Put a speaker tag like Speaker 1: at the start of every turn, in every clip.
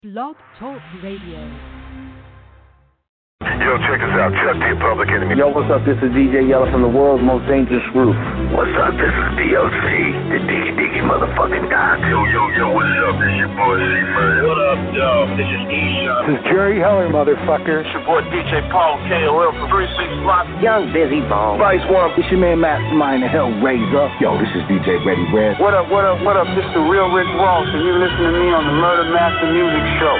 Speaker 1: Blog Talk Radio.
Speaker 2: Yo, check this out. Chuck D, Public Enemy.
Speaker 3: Yo, what's up? This is DJ Yella from the world's most dangerous group.
Speaker 2: What's up? This is DOC, the diggy motherfucking doc. Yo, what's up? This your boy C-Man. What up, yo? This is E-Shot.
Speaker 4: This is Jerry Heller, motherfucker.
Speaker 5: It's your boy DJ Paul KOL from 36 Block.
Speaker 3: Young Busy Bone.
Speaker 5: Vice One.
Speaker 3: It's your man Mastermind, the Hellraiser.
Speaker 4: Yo, this is DJ Ready Red.
Speaker 5: What up? This is the real Rick Ross, and you're listening to me on the Murder Master Music Show.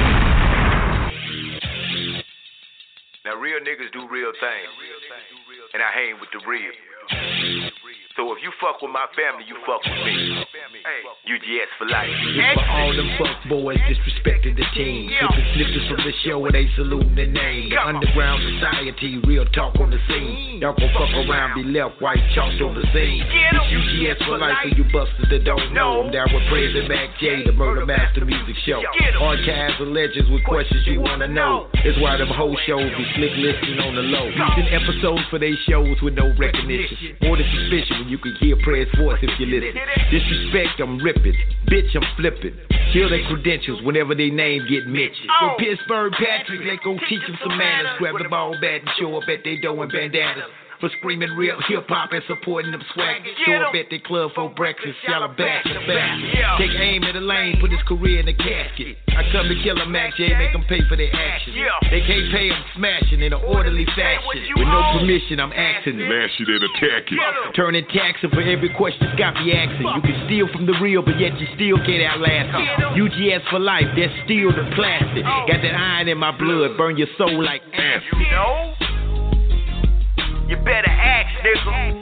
Speaker 2: Now, real niggas do real things, and I hang with the real. So if you fuck with my family, you fuck with me. UGS for life.
Speaker 6: For all them fuck boys disrespecting the team. Flipping slippers from the show where they saluting the name. The underground society, real talk on the scene. Y'all gon' fuck around, be left white chalked on the scene. It's UGS for life for you busters that don't know. I'm down with President Mac J, the Murder Master Music Show. Archives of legends with questions you wanna know. It's why them whole shows be slick listening on the low. Using episodes for they shows with no recognition. More than suspicion when you can hear Pred's voice if you listen. Disrespect, I'm ripping. Bitch, I'm flipping. Kill their credentials whenever their name get mentioned. With Pittsburgh Patrick, they gon' teach them some manners. Grab the ball bat and show up at their door in bandanas. For screaming real hip-hop and supporting them swag. Show up at their club for breakfast, y'all are back to back. Take aim at the lane, put his career in a casket. I come to kill a Mac J, make them pay for their actions. They can't pay, I'm smashing in an orderly fashion. With no permission, I'm acting.
Speaker 2: Lash it and attack it.
Speaker 6: Turning taxing for every question got me asking. You can steal from the real, but yet you still can't outlast it. UGS for life, that's still the plastic. Got that iron in my blood, burn your soul like acid.
Speaker 2: You know? You better ask, nigga.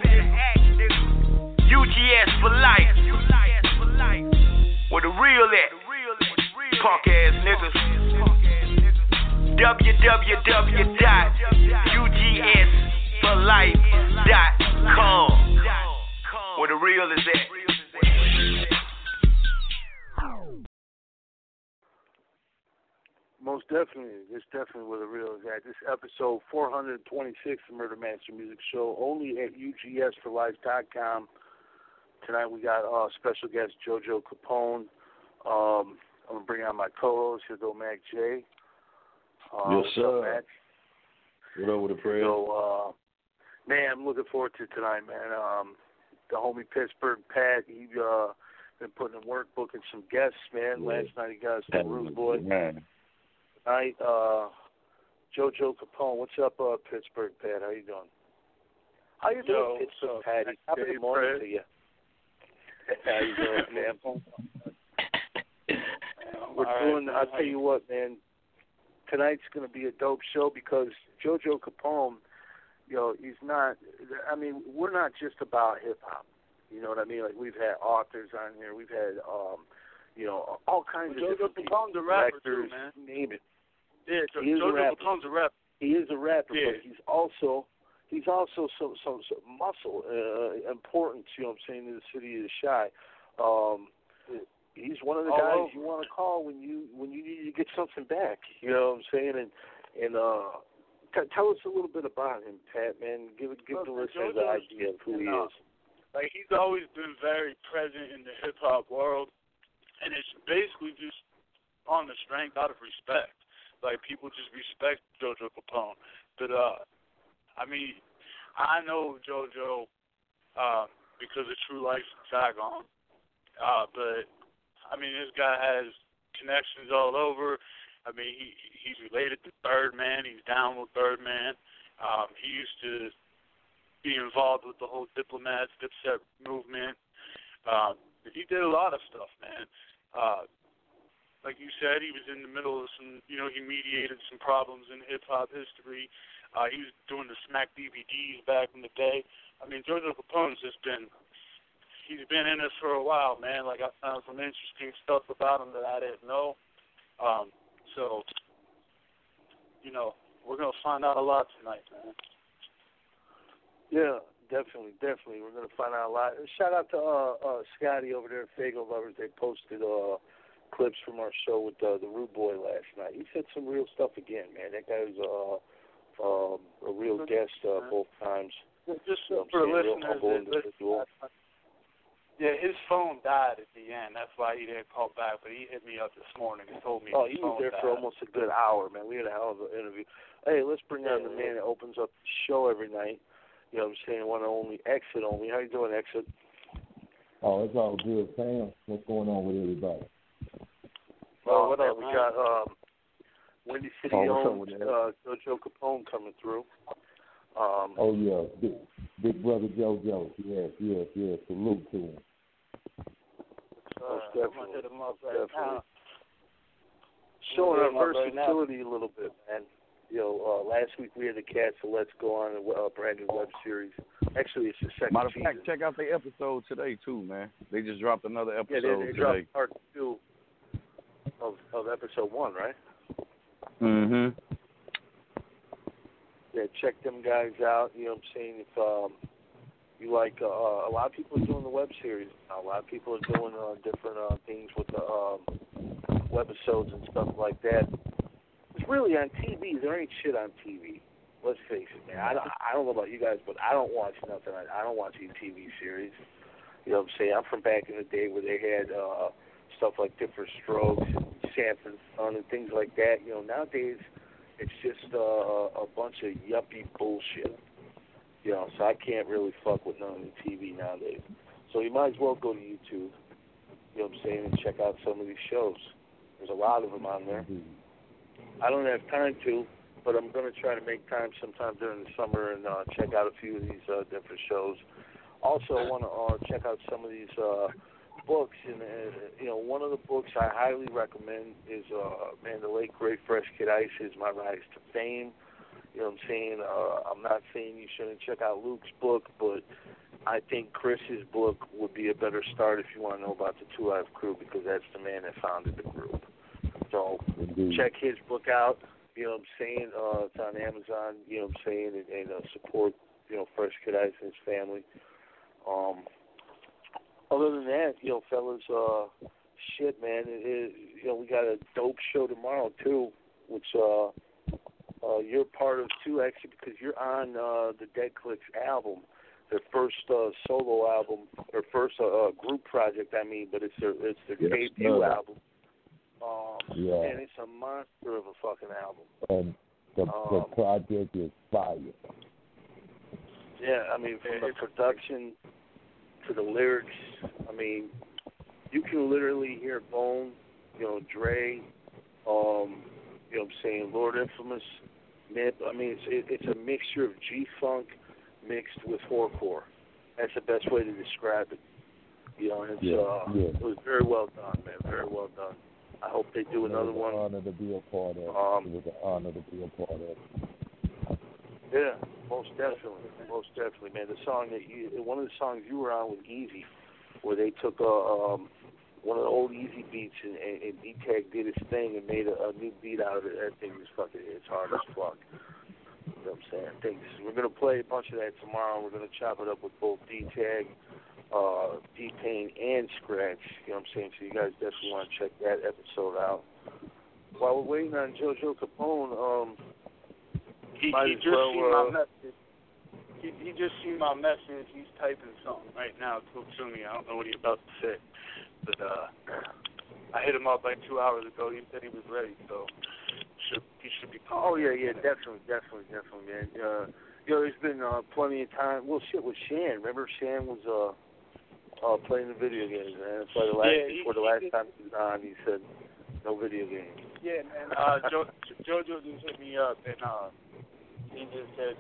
Speaker 2: UGS for life. Where the real at? Punk ass niggas. www.ugsforlife.com. Where the real is at?
Speaker 5: Most definitely. It's definitely where the real is at. This episode 426 of the Murder Master Music Show, only at ugsforlife.com. Tonight we got special guest JoJo Capone. I'm going to bring on my co-host, here go Mac J.
Speaker 7: Yes, sir. What up with the prayer?
Speaker 5: So, man, I'm looking forward to tonight, man. The homie Pittsburgh Pat, he been putting in work, booking some guests, man. Yeah. Last night he got us the Rude Boy.
Speaker 7: Man.
Speaker 5: Tonight, JoJo Capone. What's up, Pittsburgh Pat? How you doing? How you doing, Pittsburgh Pat? Top of the morning to you. How you doing, man? We're doing, I'll tell you what, man, tonight's going to be a dope show because JoJo Capone, you know, he's not, I mean, we're not just about hip-hop. You know what I mean? Like, we've had authors on here. We've had, you know, all kinds of different people.
Speaker 8: JoJo Capone's a rapper, too, man.
Speaker 5: Name it.
Speaker 8: Yeah, JoJo Capone's a rapper.
Speaker 5: He is a rapper, but he's also some muscle, importance, you know what I'm saying, in the city of the Chi. He's one of the guys you want to call when you need to get something back. You know what I'm saying? And tell us a little bit about him, Pat. Man, give the listeners an idea of who he is.
Speaker 8: Like, he's always been very present in the hip hop world, and it's basically just on the strength out of respect. Like, people just respect JoJo Capone. But I mean, I know JoJo because of True Life Saigon, but I mean, this guy has connections all over. I mean, he's related to Birdman. He's down with Birdman. He used to be involved with the whole Diplomats, Dipset movement. He did a lot of stuff, man. Like you said, he was in the middle of some, you know, he mediated some problems in hip-hop history. He was doing the Smack DVDs back in the day. I mean, JoJo Capone's he's been in this for a while, man. Like, I found some interesting stuff about him that I didn't know. So, you know, we're going to find out a lot tonight, man.
Speaker 5: Yeah, definitely. We're going to find out a lot. Shout out to Scotty over there at Fago Lovers. They posted clips from our show with the Rude Boy last night. He said some real stuff again, man. That guy was a real guest both times.
Speaker 8: Just for listeners, Yeah, his phone died at the end. That's why he didn't call back. But he hit me up this morning and told me his phone died.
Speaker 5: He was there for almost a good hour, man. We had a hell of an interview. Hey, let's bring on the man that opens up the show every night. You know what I'm saying? One and only, Exit only. How you doing, Exit?
Speaker 9: Oh, it's all good, Sam. What's going on with everybody?
Speaker 5: Well, what up? We got Windy City owns JoJo Capone coming through.
Speaker 9: Oh yeah, big brother JoJo. Yes. Salute to him.
Speaker 5: Definitely. Showing our versatility a little bit, man. You know, last week we had the cats, so let's go on a brand new web series. Actually, it's the second
Speaker 7: Matter of
Speaker 5: season.
Speaker 7: fact, check out the episode today too, man. They just dropped another episode
Speaker 5: they
Speaker 7: today.
Speaker 5: dropped part 2 of episode 1, right?
Speaker 7: Mhm.
Speaker 5: Yeah, check them guys out. You know what I'm saying? If you like, a lot of people are doing the web series now. A lot of people are doing different things with the webisodes and stuff like that. It's really on TV. There ain't shit on TV. Let's face it, man. I don't know about you guys, but I don't watch nothing. I don't watch any TV series. You know what I'm saying? I'm from back in the day where they had stuff like Different Strokes and Sanford and Son and things like that. You know, nowadays it's just a bunch of yuppie bullshit. You know, so I can't really fuck with none of the TV nowadays. So you might as well go to YouTube, you know what I'm saying, and check out some of these shows. There's a lot of them on there. I don't have time to, but I'm going to try to make time sometime during the summer and check out a few of these different shows. Also, I want to check out some of these books. And, you know, one of the books I highly recommend is, the late, great Fresh Kid Ice's My Rise to Fame. You know what I'm saying? I'm not saying you shouldn't check out Luke's book, but I think Chris's book would be a better start if you want to know about the 2 Live Crew, because that's the man that founded the group. So check his book out. You know what I'm saying? It's on Amazon. You know what I'm saying? And support, you know, Fresh Kid Ice and his family. Other than that, you know, fellas, shit, man. You know, we got a dope show tomorrow too, which you're part of too, actually, because you're on the Dead Clicks album, their first solo album, or first group project. I mean, but it's their debut album. And it's a monster of a fucking album.
Speaker 9: And the project is fire.
Speaker 5: Yeah, I mean, from the production to the lyrics, I mean, you can literally hear Bone, you know, Dre, you know what I'm saying, Lord Infamous, Nip. I mean, it's a mixture of G-Funk mixed with horrorcore. That's the best way to describe it. You know, and it was very well done, man, very well done. I hope they do another one.
Speaker 9: It was an honor to be a part of. It was an honor to be a part of.
Speaker 5: Yeah, most definitely, man. The song one of the songs you were on was Easy, where they took one of the old Easy beats and D-Tag did his thing and made a new beat out of it. That thing was it's hard as fuck. You know what I'm saying? We're gonna play a bunch of that tomorrow. We're gonna chop it up with both D-Tag, D-Pain, and Scratch. You know what I'm saying? So you guys definitely want to check that episode out. While we're waiting on JoJo Capone,
Speaker 8: he just seen my message. He just seen my message. He's typing something right now to me. I don't know what he's about to say, but I hit him up like 2 hours ago. He said he was ready, so he should be calling.
Speaker 5: Oh yeah, definitely, man. You know, there's been plenty of time. Well, shit with Shan. Remember, Shan was playing the video games, man. That's why before the last time he was on, he said no video games.
Speaker 8: Yeah, man. JoJo just hit me up and he just said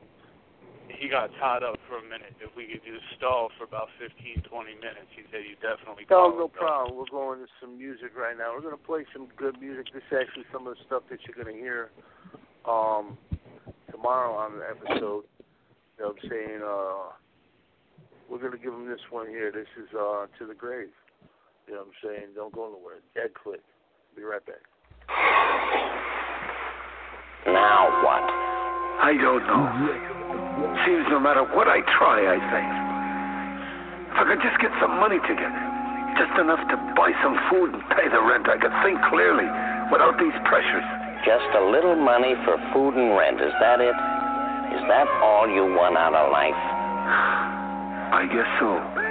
Speaker 8: he got tied up for a minute. If we could just stall for about 15, 20 minutes, he said you definitely call.
Speaker 5: No problem. We're going to some music right now. We're going to play some good music. This is actually some of the stuff that you're going to hear tomorrow on the episode. You know what I'm saying? We're going to give them this one here. This is To the Grave. You know what I'm saying? Don't go nowhere. Dead Click. Be right back.
Speaker 10: Now what?
Speaker 3: I don't know. Seems no matter what I try, I think. If I could just get some money together, just enough to buy some food and pay the rent, I could think clearly without these pressures.
Speaker 10: Just a little money for food and rent, is that it? Is that all you want out of life?
Speaker 3: I guess so.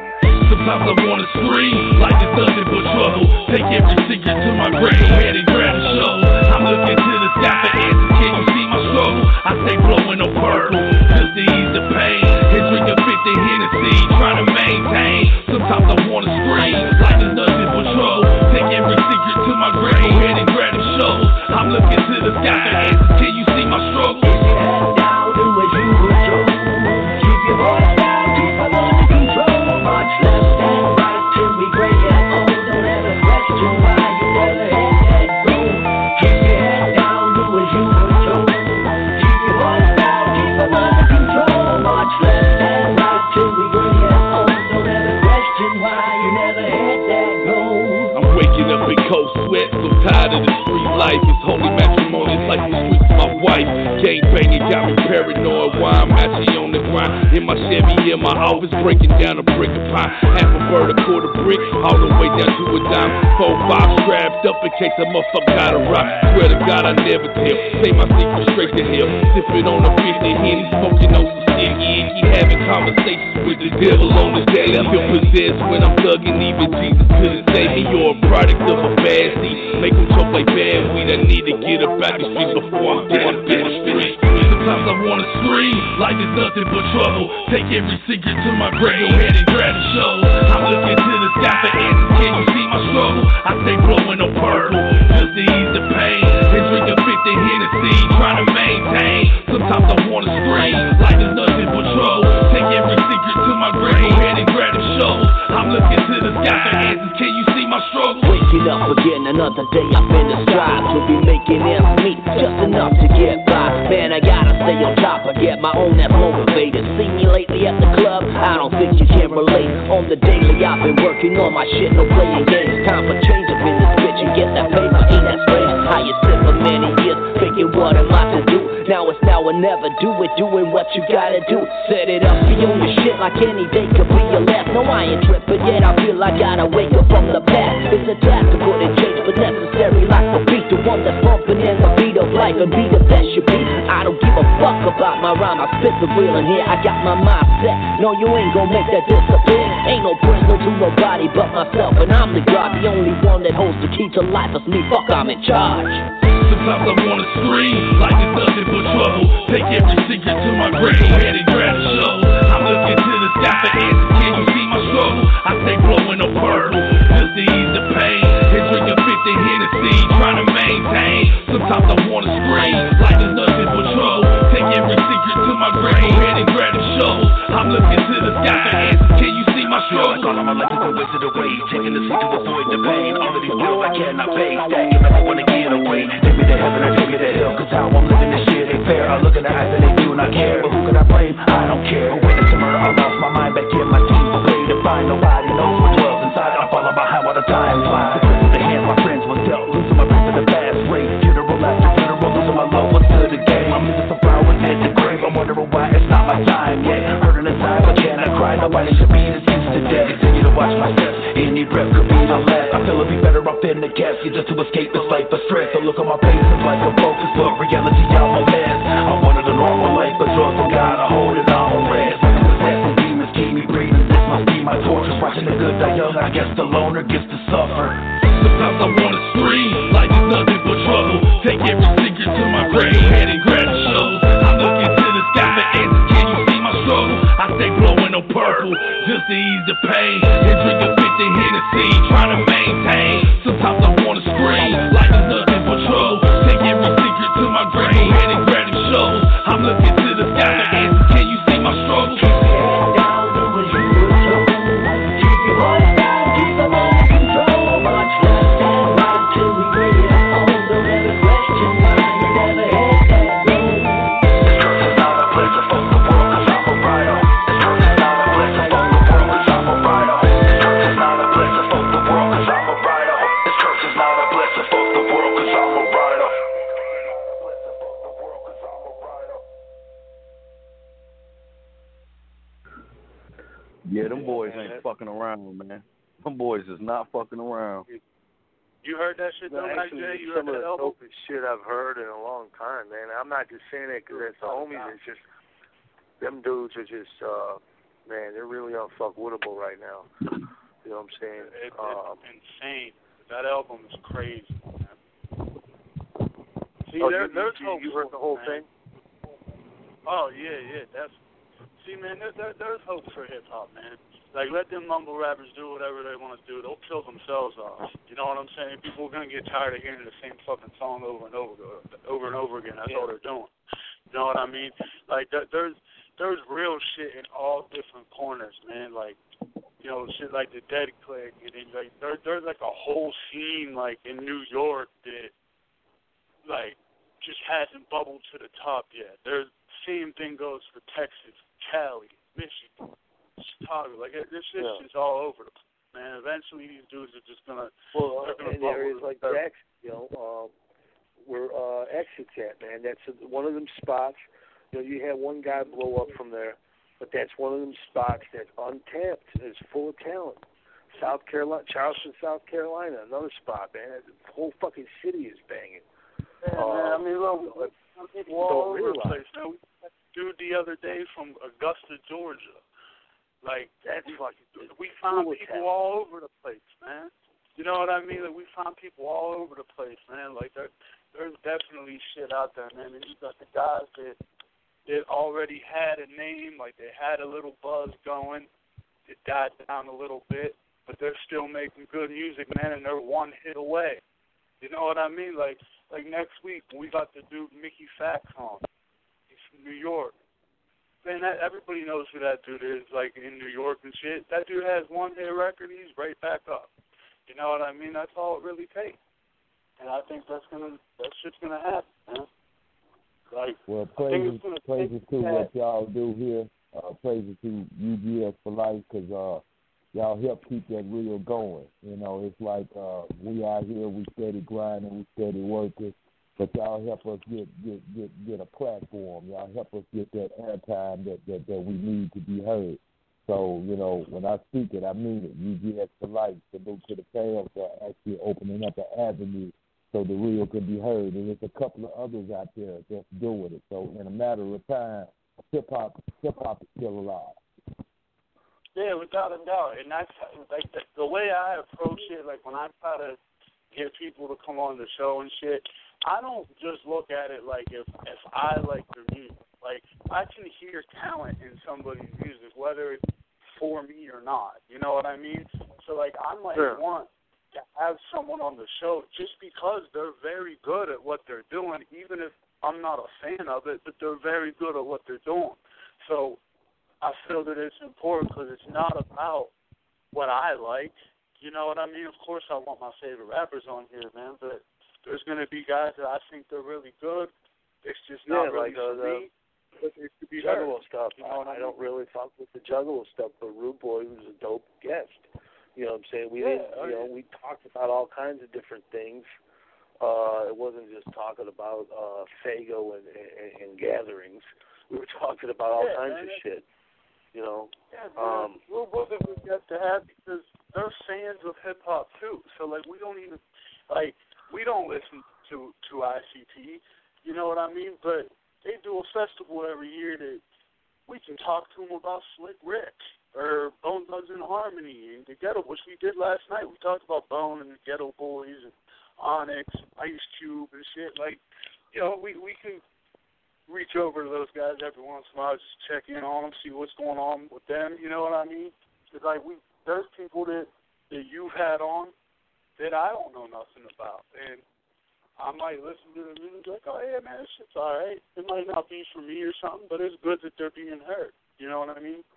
Speaker 11: Sometimes I wanna scream like it's nothing but trouble. Take every secret to my grave, head and grab a shovel. I'm looking to the sky for answers. Can you see my struggle? I stay blowing on purple just to ease the pain. And drink a 50 Hennessy, trying to maintain. Sometimes I wanna scream like it's nothing but trouble. Take every secret to my grave, head and grab a shovel. I'm looking to the sky for answers. Can you see my struggle?
Speaker 12: Keep your head down, do as you were told. Keep your voice down, keep them under control. March left and right till we gray and old. Don't ever question why you never hit that goal. Keep your head down, do as you were told. Keep your voice down, keep them under control. March left and right till we gray and old. Don't ever question why you never hit that goal.
Speaker 11: I'm waking up in cold sweat, so tired of the street life. It's holy matrimony, it's like the streets my wife. Gang banging got me paranoid. Why I'm actually on the grind. In my Chevy, in my office, breaking down a brick of pie. Half a bird, a quarter brick, all the way down to a dime. 4-5 strapped up in case a motherfucker got a rock. Swear to God, I never tell. Say my secret straight to hell. Sipping on a 50 Henny, smoking on some sticky icky. Having conversations with the devil on the daily. I feel possessed when I'm thugging. Even Jesus couldn't save me. You're a product of a bad seed. Make them choke like bad weed. I need to get up out the street before I'm dead up in the street. Sometimes I wanna scream like there's nothing but trouble. Take every secret to my grave, head and grab a shovel. I'm looking to the sky for answers. Can you see my struggle? I stay blowing on purple just to ease the pain. And drink a 50 Hennessy, trying to maintain. Sometimes I wanna scream like there's nothing but trouble. Take every secret to my grave, head and grab a shovel. I'm looking to the sky for answers. Can you see my struggle?
Speaker 12: Waking up again, another day I've been to strive to be making ends meet, just enough to get by. Man, I gotta stay on top, I get my own that's motivated. See me lately at the club, I don't think you can relate. On the daily, I've been working on my shit, no playing games. Time for change up in this bitch and get that paper, ain't that strange? How you sit for many years, thinking what am I to do? Now it's now or never, do it, doing what you gotta do. Set it up, be on your shit like any day could be your last. No, I ain't tripping yet, I feel I gotta wake up from the past. It's a task to put in change, but necessary like the beat. The one that's bumping in the beat of life and be the best you be. I don't give a fuck about my rhyme, I spit the real in here. I got my mind set, no you ain't gon' make that disappear. Ain't no prisoner to nobody but myself, and I'm the God. The only one that holds the key to life is me, fuck I'm in charge.
Speaker 11: Sometimes I wanna scream like it's nothing but trouble. Take every secret to my grave, head and grab a shovel. I'm looking to the sky for answers. Can you see my struggle? I stay blowing on purple just to ease the pain. And drink a 50 Hennessy, trying to maintain. Sometimes I wanna scream like there's nothing but trouble. Take every secret to my grave, head and grab a shovel. I'm looking to the sky for answers. Can you see my struggle?
Speaker 13: All of my life is a waste of the way. Taking the seat to avoid the pain. All of these bills I cannot pay. Stacking up, I wanna get away. Take me to heaven or take me to hell. Cause how I'm living this shit ain't fair. I look in the eyes and they do not care. But who can I blame? I don't care. Who witnessed to murder? I lost my mind back in my teens. The way to find nobody knows what dwells inside. I'm falling behind while the time flies. With the hands my friends was dealt. Losing my friends in the fast rate. Funeral after funeral. Losing my loved ones to the game. I'm losing some flowers at the grave. I'm wondering why it's not my time yet. Hurting inside but cannot cry. Nobody should be this used to death. Continue to watch my steps. Any breath could be my last. I feel I'd be better off in the casket just to escape this life of stress. I look at my face, it's like a focus, but reality I'm a mess. I wanted a normal life, but drugs and God, I hold it on rest. Like possessing demons keep me breathing. This must be my torture. Watching the good die young, I guess the loner gets to suffer.
Speaker 11: Sometimes I wanna scream like there's nothing but trouble. Take every secret to my grave, head and grab a shovel. I'm looking to the sky for answers. Can you see my struggle? I stay blowing on purple just to ease the pain. And drink a 50 Hennessy, trying to maintain. Sometimes I wanna scream like there's nothing but trouble. Take every secret to my grave, head and grab a shovel. I'm looking to the sky for answers. Can you see my struggle?
Speaker 12: Keep your head down, do as you were told. Keep your voice down, keep them under control. March left and right till we gray and old. Don't ever question why you never hit that goal.
Speaker 13: This curse is not a blessing for the world, cause I'm a rider. This curse is not a blessing for the world, cause I'm a rider. This curse is not a blessing for the world, cause I'm a rider. This curse is not a blessing for the world, cause I'm a rider.
Speaker 7: Yeah, them boys ain't fucking around, man. Them boys is not fucking around.
Speaker 8: You heard that shit though,
Speaker 5: actually,
Speaker 8: Jay? You
Speaker 5: some
Speaker 8: heard
Speaker 5: of
Speaker 8: that
Speaker 5: the
Speaker 8: album?
Speaker 5: dopest shit I've heard in a long time, man. I'm not just saying it because it's the homies. It's just them dudes are just, man, they're really unfuckwittable right now. You know what I'm saying?
Speaker 8: It's insane. That album is crazy, man. See, there's hope.
Speaker 5: You heard the whole thing?
Speaker 8: Oh yeah, that's. See, man, there's hope for hip hop, man. Like, let them mumble rappers do whatever they want to do. They'll kill themselves off. You know what I'm saying? People are gonna get tired of hearing the same fucking song over and over again. That's all they're doing. You know what I mean? Like, there's real shit in all different corners, man. Like, you know, shit like the Dead Click, and then, like there's like a whole scene like in New York that like just hasn't bubbled to the top yet. There's same thing goes for Texas, Cali, Michigan, Chicago. Like, this shit's just all over the place, man. Eventually, these dudes are just gonna.
Speaker 5: Well, in areas like Jackson, you know, where Exit's at, man. That's one of them spots. You know, you had one guy blow up from there, but that's one of them spots that's untapped. It's full of talent. South Carolina, Charleston, South Carolina, another spot, man. The whole fucking city is banging.
Speaker 8: Yeah, man. I mean, look, people all over the place. Now, we had a dude the other day from Augusta, Georgia. Like, we found people all over the place, man. You know what I mean? Like, we found people all over the place, man. Like, there's definitely shit out there, man. And you got the guys that already had a name, like they had a little buzz going. It died down a little bit, but they're still making good music, man, and they're one hit away. You know what I mean? Like next week, we got the dude Mickey Fax on. He's from New York. Man, everybody knows who that dude is, like, in New York and shit. That dude has one hit record, he's right back up. You know what I mean? That's all it really takes. And I think that shit's gonna happen, man. Like,
Speaker 9: well, praises to what y'all do here. Praises to UGS for life, because y'all help keep that real going. You know, it's like we out here, we steady grinding, we steady working, but y'all help us get a platform. Y'all help us get that airtime that we need to be heard. So, you know, when I speak it, I mean it. UGS for life. Salute to the fans for actually opening up an avenue so the real can be heard. And there's a couple of others out there that's doing it. So in a matter of time, hip-hop is still alive.
Speaker 8: Yeah, without a doubt. And that's, like, the way I approach it, like, when I try to get people to come on the show and shit, I don't just look at it like if I like their music. Like, I can hear talent in somebody's music, whether it's for me or not. You know what I mean? So, like, I might want to have someone on the show just because they're very good at what they're doing, even if I'm not a fan of it, but they're very good at what they're doing. So I feel that it's important because it's not about what I like. You know what I mean? Of course I want my favorite rappers on here, man, but there's going to be guys that I think they're really good. It's just not really for me. But it could be
Speaker 5: Juggalo stuff.
Speaker 8: You know
Speaker 5: I don't really fuck with the Juggalo stuff, but Rude Boy was a dope guest. You know what I'm saying? We talked about all kinds of different things. It wasn't just talking about Fago and gatherings. We were talking about all kinds of shit. You know?
Speaker 8: Yeah, man. Rude Boy's a good guest to have because they're fans of hip hop too. So like we don't listen to ICP. You know what I mean? But they do a festival every year that we can talk to them about Slick Rick or Bone Thugs and Harmony and the Ghetto, which we did last night. We talked about Bone and the Ghetto Boys and Onyx, Ice Cube and shit. Like, you know, we can reach over to those guys every once in a while, just check in on them, see what's going on with them. You know what I mean? It's like there's people that you've had on that I don't know nothing about, and I might listen to them and be like, oh yeah, man, this shit's all right. It might not be for me or something, but it's good that they're being heard. You know what I mean?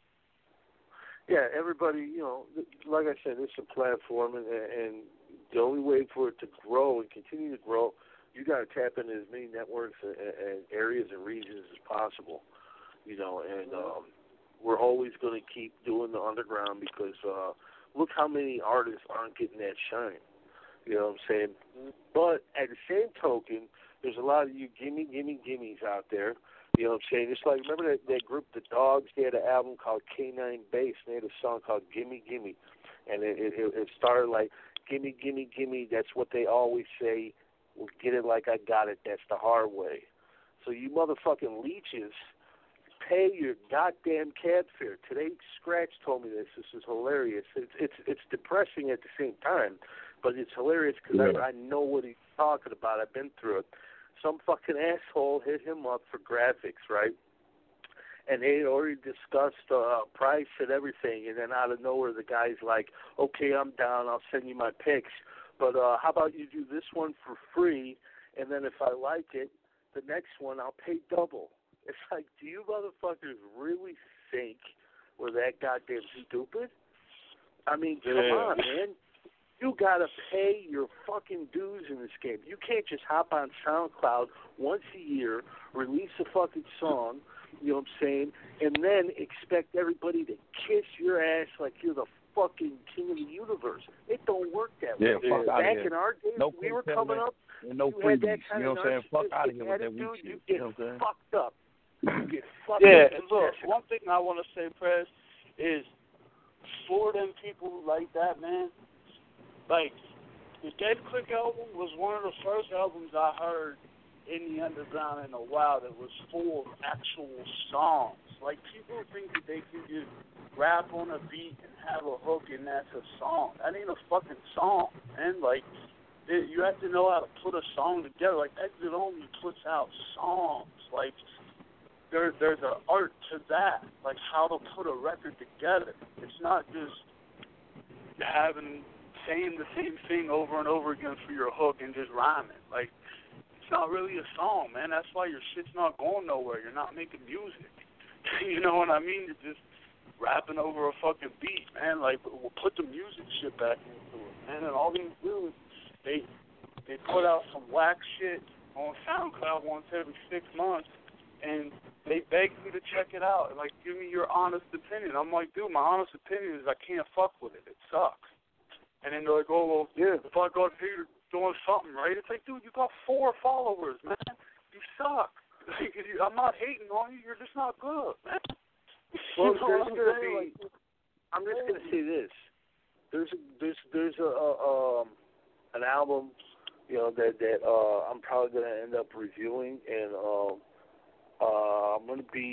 Speaker 5: Yeah, everybody, you know, like I said, it's a platform, and the only way for it to grow and continue to grow, you got to tap into as many networks and areas and regions as possible, you know, and we're always going to keep doing the underground because look how many artists aren't getting that shine, you know what I'm saying? But at the same token, there's a lot of you gimmies out there. You know what I'm saying? It's like, remember that group, The Dogs? They had an album called K9 Bass, and they had a song called Gimme Gimme. And it started like, gimme, gimme, gimme, that's what they always say. We'll get it like I got it, that's the hard way. So you motherfucking leeches pay your goddamn cab fare. Today, Scratch told me this. This is hilarious. It's depressing at the same time, but it's hilarious because I know what he's talking about. I've been through it. Some fucking asshole hit him up for graphics, right? And they had already discussed price and everything, and then out of nowhere, the guy's like, okay, I'm down, I'll send you my pics, but how about you do this one for free, and then if I like it, the next one I'll pay double. It's like, do you motherfuckers really think we're that goddamn stupid? I mean, come on, man. You gotta pay your fucking dues in this game. You can't just hop on SoundCloud once a year, release a fucking song, you know what I'm saying, and then expect everybody to kiss your ass like you're the fucking king of the universe. It don't work that way. Back in our days, we were coming up, you had that kind of narcissistic attitude, you get fucked up. You get fucked up.
Speaker 8: And look, one thing I want to say, Prez, is for them people like that, man, like, the Dead Click album was one of the first albums I heard in the underground in a while that was full of actual songs. Like, people think that they can just rap on a beat and have a hook and that's a song. That ain't a fucking song, man. Like, you have to know how to put a song together. Like, Exit Only puts out songs. Like, there's an art to that, like how to put a record together. It's not just saying the same thing over and over again for your hook and just rhyming. Like, it's not really a song, man. That's why your shit's not going nowhere. You're not making music. You know what I mean? You're just rapping over a fucking beat, man. Like, we'll put the music shit back into it, man. And all they do is they put out some whack shit on SoundCloud once every 6 months, and they beg me to check it out. Like, give me your honest opinion. I'm like, dude, my honest opinion is I can't fuck with it. It sucks. And then they're like, oh, well, if I got hated doing something right, it's like, dude, you got 4 followers, man. You suck. Like, I'm not hating on you. You're just not good, man.
Speaker 5: Well, there's going to be. I'm just going to say this. There's an album, you know, that I'm probably going to end up reviewing, and I'm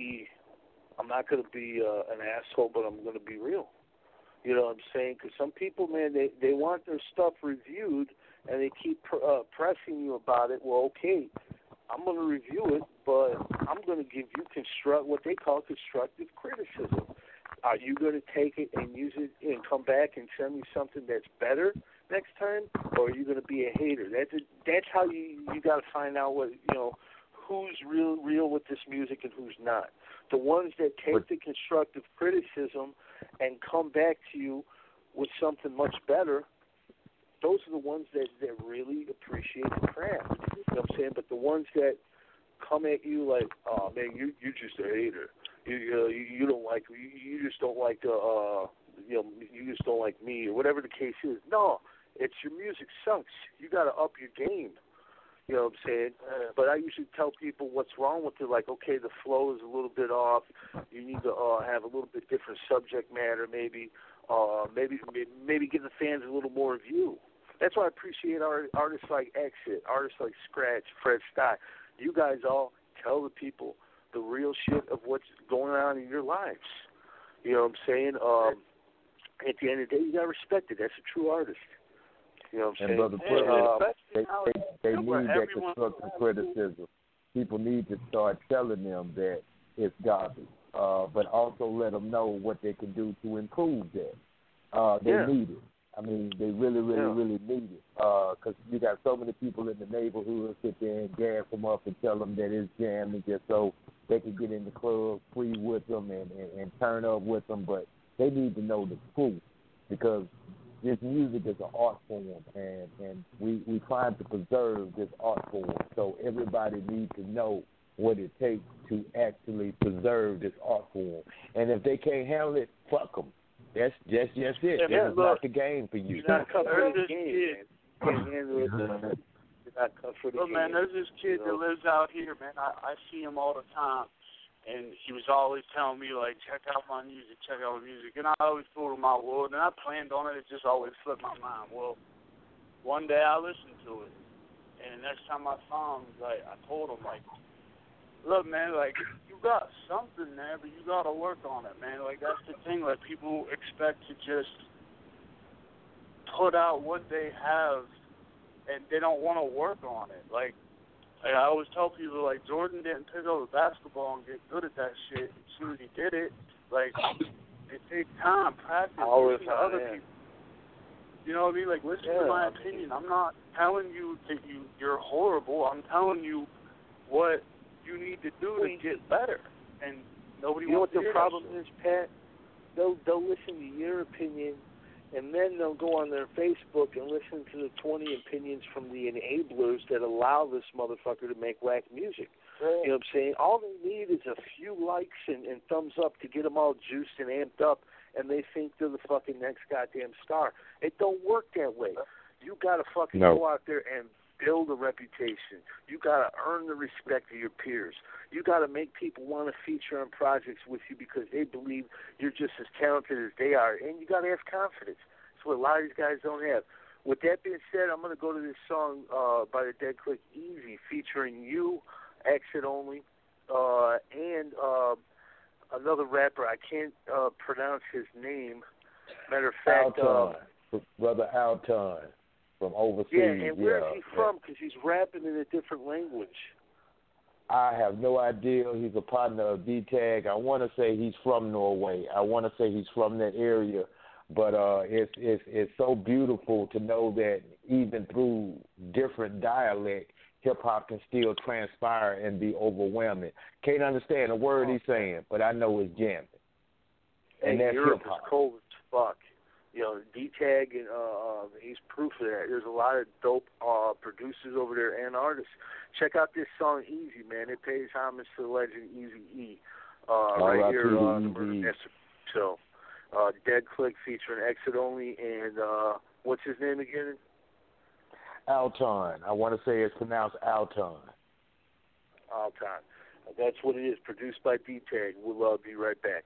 Speaker 5: not going to be an asshole, but I'm going to be real. You know what I'm saying? Because some people, man, they want their stuff reviewed, and they keep pressing you about it. Well, okay, I'm going to review it, but I'm going to give you what they call constructive criticism. Are you going to take it and use it and come back and send me something that's better next time, or are you going to be a hater? That's how you got to find out what, you know, who's real with this music and who's not. The ones that take the constructive criticism and come back to you with something much better, those are the ones that really appreciate the craft. You know what I'm saying? But the ones that come at you like, oh man, you're just a hater. You don't like, you just don't like you just don't like me, or whatever the case is. No, it's your music sucks. You got to up your game. You know what I'm saying? But I usually tell people what's wrong with it. Like, okay, the flow is a little bit off. You need to have a little bit different subject matter, maybe give the fans a little more of you. That's why I appreciate artists like Exit, artists like Scratch, Fred Stein. You guys all tell the people the real shit of what's going on in your lives. You know what I'm saying? At the end of the day, you got to respect it. That's a true artist. You know what I'm saying?
Speaker 9: Brother they need that constructive criticism. People need to start telling them that it's garbage, but also let them know what they can do to improve that. They need it. I mean, they really need it. Because you got so many people in the neighborhood sit there and gas them up and tell them that it's jamming just so they can get in the club free with them and turn up with them. But they need to know the truth, because this music is an art form, and we trying to preserve this art form. So everybody needs to know what it takes to actually preserve this art form. And if they can't handle it, fuck them. That's just it.
Speaker 5: Yeah,
Speaker 9: this is not the game for you.
Speaker 5: You're not cut for the game, man.
Speaker 8: Look, man, there's this kid that lives out here, man. I see him all the time. And he was always telling me, like, check out my music. And I always told him I would, and I planned on it. It just always slipped my mind. Well, one day I listened to it, and the next time I saw him, like, I told him, like, look, man, like, you got something there, but you got to work on it, man. Like, that's the thing. Like, people expect to just put out what they have, and they don't want to work on it. Like I always tell people, like, Jordan didn't pick up a basketball and get good at that shit as soon as he did it. Like, it takes time, practice, listen to other people. You know what I mean? Like, listen to my opinion. I'm not telling you that you're horrible. I'm telling you what you need to do to get better. And nobody wants to hear that.
Speaker 5: You know what the problem is, Pat? They'll listen to your opinion, and then they'll go on their Facebook and listen to the 20 opinions from the enablers that allow this motherfucker to make whack music. Right. You know what I'm saying? All they need is a few likes and thumbs up to get them all juiced and amped up, and they think they're the fucking next goddamn star. It don't work that way. You got to fucking go out there and build a reputation. You got to earn the respect of your peers. You got to make people want to feature on projects with you because they believe you're just as talented as they are, and you got to have confidence. That's what a lot of these guys don't have. With that being said, I'm going to go to this song by the Dead Click, Easy, featuring you, Exit Only, and another rapper. I can't pronounce his name. Matter of fact,
Speaker 9: Brother Alton from overseas.
Speaker 5: Yeah, and where is he from? Because he's rapping in a different language.
Speaker 9: I have no idea. He's a partner of D-Tag. I want to say he's from Norway. I want to say he's from that area. But it's so beautiful to know that even through different dialect, hip-hop can still transpire and be overwhelming. Can't understand a word he's saying, but I know it's jamming. And that's
Speaker 5: Europe
Speaker 9: hip-hop.
Speaker 5: is cold as fuck. You know, D-Tag, and he's proof of that. There's a lot of dope producers over there and artists. Check out this song, Easy, man. It pays homage to the legend Eazy-E. Right here on the Murder Show. Dead Click featuring Exit Only, and what's his name again?
Speaker 9: Alton. I want to say it's pronounced Alton.
Speaker 5: Alton. That's what it is, produced by D-Tag. We'll be right back.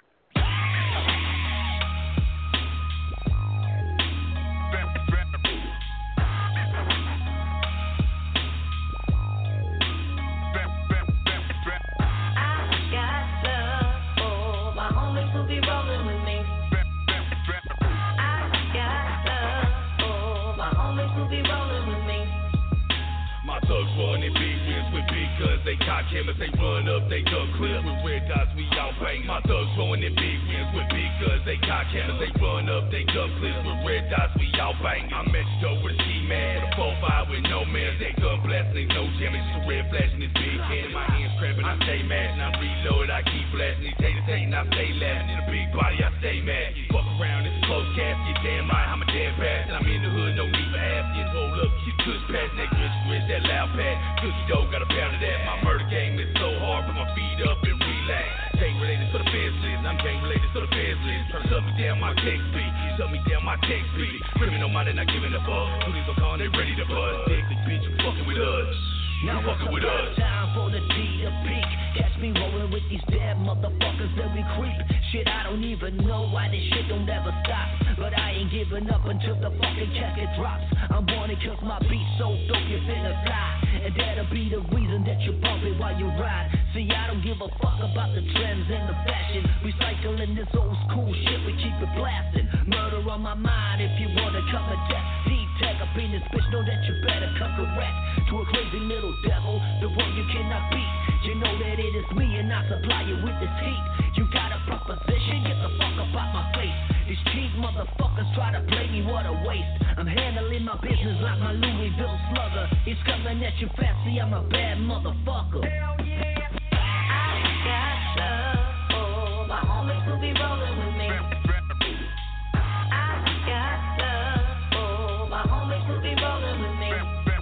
Speaker 11: Running big wins with big guns, they cock hammers, they run up, they duck clips. With red dots, we all bang. My thugs rolling in big wins with big guns, they cock hammers, they run up, they duck clips. With red dots, we all bang. I'm matched up with a G-man, with a 4-5 with no man. That gun blasting, ain't no jamming, just a red flashing this big hand. My hands cramping, I stay mad, and I'm reloaded, I keep blasting. These haters hating, I stay laughing. In a big body, I stay mad. Fuck around, it's a close casket, damn right, I'm a dead pass. And I'm in the hood, no need for half-years. Hold up, keep good passing that gritch, that loud pad. Cookie dough, got a pound of that. My murder game is so hard, put my feet up and relax. Gang related to the feds list, I'm gang related to the feds list. Trying to shut me down, my text speed. Shut me down, my text speed. Criminal minded, not giving a fuck. Police are calling, they ready to bust. Dick the bitch, you fucking with us. Now fucking with us.
Speaker 12: Time for the D to peak. Catch me rolling with these dead motherfuckers that we creep. Shit, I don't even know why this shit don't ever stop. But I ain't giving up until the fucking casket drops. I'm wanted cause my beat's so dope you finna fly. And that'll be the reason that you bump it while you ride. See, I don't give a fuck about the trends and the fashion. Recycling this old school shit, we keep it blasting. Murder on my mind if you wanna come to death. D-Tag up in this bitch, know that you better come correct. To a crazy little devil, the one you cannot beat. You know that it is me and I supply you with this heat. You got a proposition, get the fuck up out my face. These cheap motherfuckers try to play me, what a waste. I'm handling my business like my Louisville slugger. It's coming at you fast, see I'm a bad motherfucker. Hell yeah. I got love for my homies who be rolling with me. I got love for my homies who be rolling with me.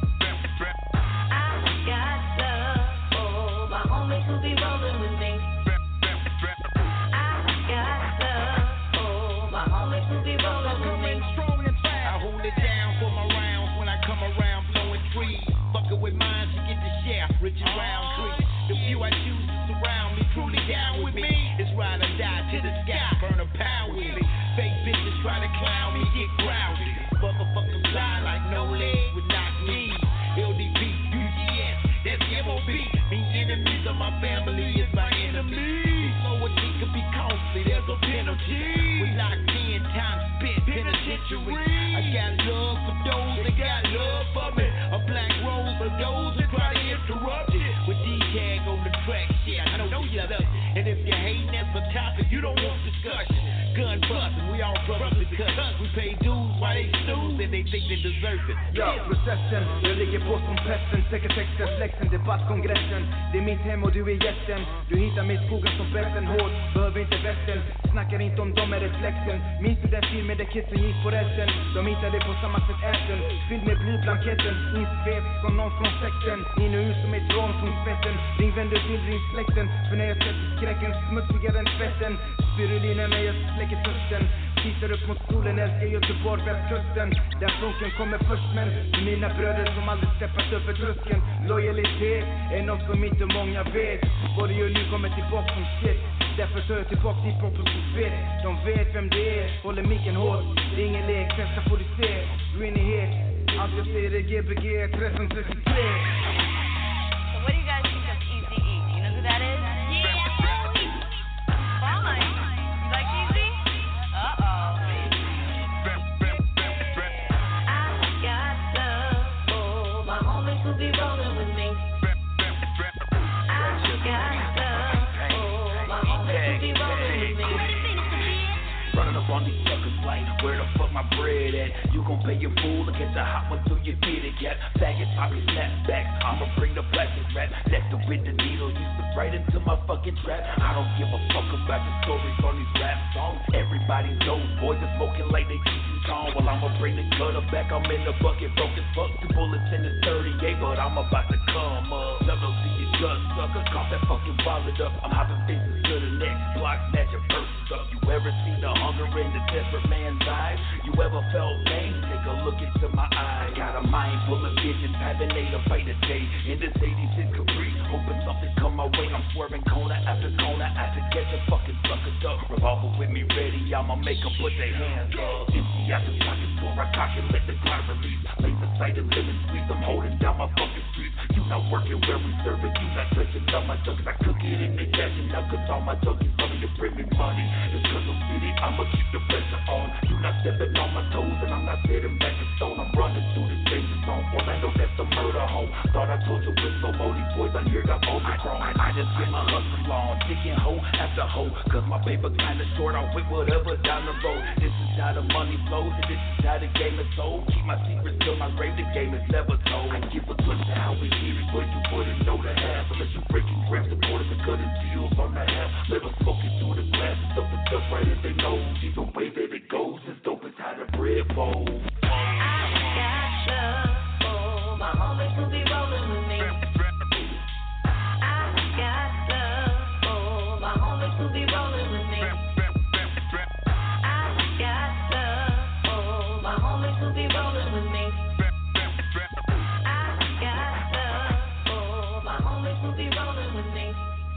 Speaker 12: I got love for my homies who be rolling with me. I got love for my homies who be rolling with me.
Speaker 14: I hold it down for my rounds when I come around blowing trees. Fucking with mines to get the share, rich and round tree. The few I choose to surround me, truly down with me. It's ride or die to the sky, burn a pound with me. Fake bitches try to clown me, get grounded. Motherfuckers fly like no legs with knock knees. LDP, UGS, that's MOB. Me enemies of my family is my enemy. Loyalty could be costly, there's a penalty. We locked in, time spent, penitentiary. I got love for those that got love for me. A black rose for those that try to interrupt it. With D-Tag on the track, shit, I know you love it. And if you're hating, that's a topic, you don't want discussion. Gun busting, we all brothers because we pay dues while they snooze and they think they deserve it.
Speaker 15: Ja, processen, jag ligger på som pesten. Säker texten, flexen, debattkongressen. Det är mitt hem och du är gästen. Du hittar mig i skogen som bästen. Hård, behöver inte västen. Snackar inte om dem med reflexen. Minns du den filmen där kidsen gick på resten? De hittade på samma sätt äten. Fylld med blyblanketten. Insvep som någon från sekten. In och ut som ett rån från svetten. Ring vänner till ring släkten. För när jag sätter skräcken smutsigare än tvätten. Spirulina när jag släcker törsten. Tittar upp mot solen, älskar Göteborg, västkusten. Där funken kommer först, men mina bröder som aldrig steppat över tröskeln. Lojalitet är något som inte många vet. Både jag nu kommer tillbaka som shit. Därför tar jag tillbaka till poppen som vet. De vet vem det är, håller micken hårt. Det är ingen lek, testa får du se. Ruinighet, allt jag ser är GBG 1333.
Speaker 16: So what do you guys think of Eazy-E? Do you know who that is? Yeah! Fine. You like Eazy? Uh-oh. I got love for my homies who be rolling with me. I got love for my homies who be rolling with me.
Speaker 13: Running up on these suckers like, where the fuck my bread at? You gon' pay your fool or catch a hot one till you get it yet. Faggots, poppy snapbacks, I'ma bring the plastic rap. Left the with the needle, used to right into my fucking trap. I don't give a fuck about the stories on these rap songs. Everybody knows boys are smoking like they teaching song. Well, I'ma bring the gutter back, I'm in the bucket, broke as fuck. 2 bullets in the 38, but I'm about to come up. Double to your gut, sucker, cough that fucking wallet up. I'm hopping faces to the next block, snatching verses up. You ever seen the hunger in the desperate man's eyes? You ever felt pain? Take a look into my eyes. Got a mind full of visions, haven't ate a bite a day. In this 86 Caprice, hoping something come my way. I'm swerving corner after corner, I to get the fucking suckers up. Revolver with me ready, I'ma make them put their hands up. Empty out the pocket before I cock and let the crowd release. Laser sighted, living squeeze, I'm holding down my fucking streets. You not working where we serve it, you not touching all my jugs. I cook it in the kitchen now, cause all my junkies coming to bring me money. It's cause I'm city, I'ma keep the pressure on. You not stepping on my toes, and I'm not sitting back in stone. I'm running through the danger zone. Orlando, that's the murder home. Thought I told you with so many boys, I hear got overgrown. I just get my hustle on, ticking hoe after hoe. Cause my paper kinda short, I'll whip whatever down the road. This is how the money flows, and this is how the game is sold. Keep my secrets till my grave, the game is never told. I give a twist to how we hear it, but you wouldn't know the half. Unless you breaking grams, the quarters and cutting deals on the half. Let us smoking through the glass, and stuff is just right as they know. Either way that it goes, it's dope as how the bread falls.
Speaker 16: I got love for my homies who be rolling with me. I got love for my homies who be rolling with me. I got love for my homies who be rolling with me. I got love for my homies who be rolling with me.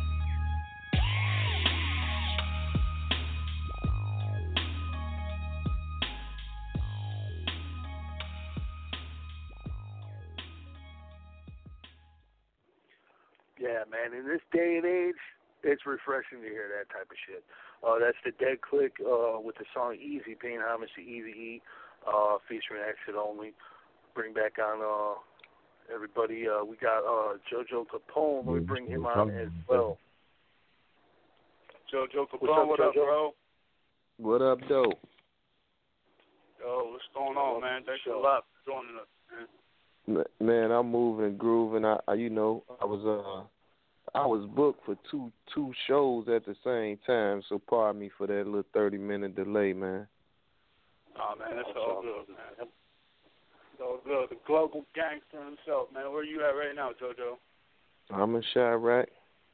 Speaker 5: Yeah, man. In this day and age, it's refreshing to hear that type of shit. That's the Dead Click with the song Easy, paying homage to Eazy-E, featuring Exit Only. Bring back on everybody. We got JoJo Capone. We bring him on as well.
Speaker 8: JoJo Capone, what up, bro?
Speaker 7: What up, though?
Speaker 8: Yo, what's going on, man? Thanks a lot for joining us, man.
Speaker 7: Man, I'm moving and grooving. I was booked for two shows at the same time, so pardon me for that little 30-minute delay, man.
Speaker 8: Nah, man, it's all good, man. It's all good. The global gangster himself, man. Where you at right now, JoJo?
Speaker 7: I'm in Chirac.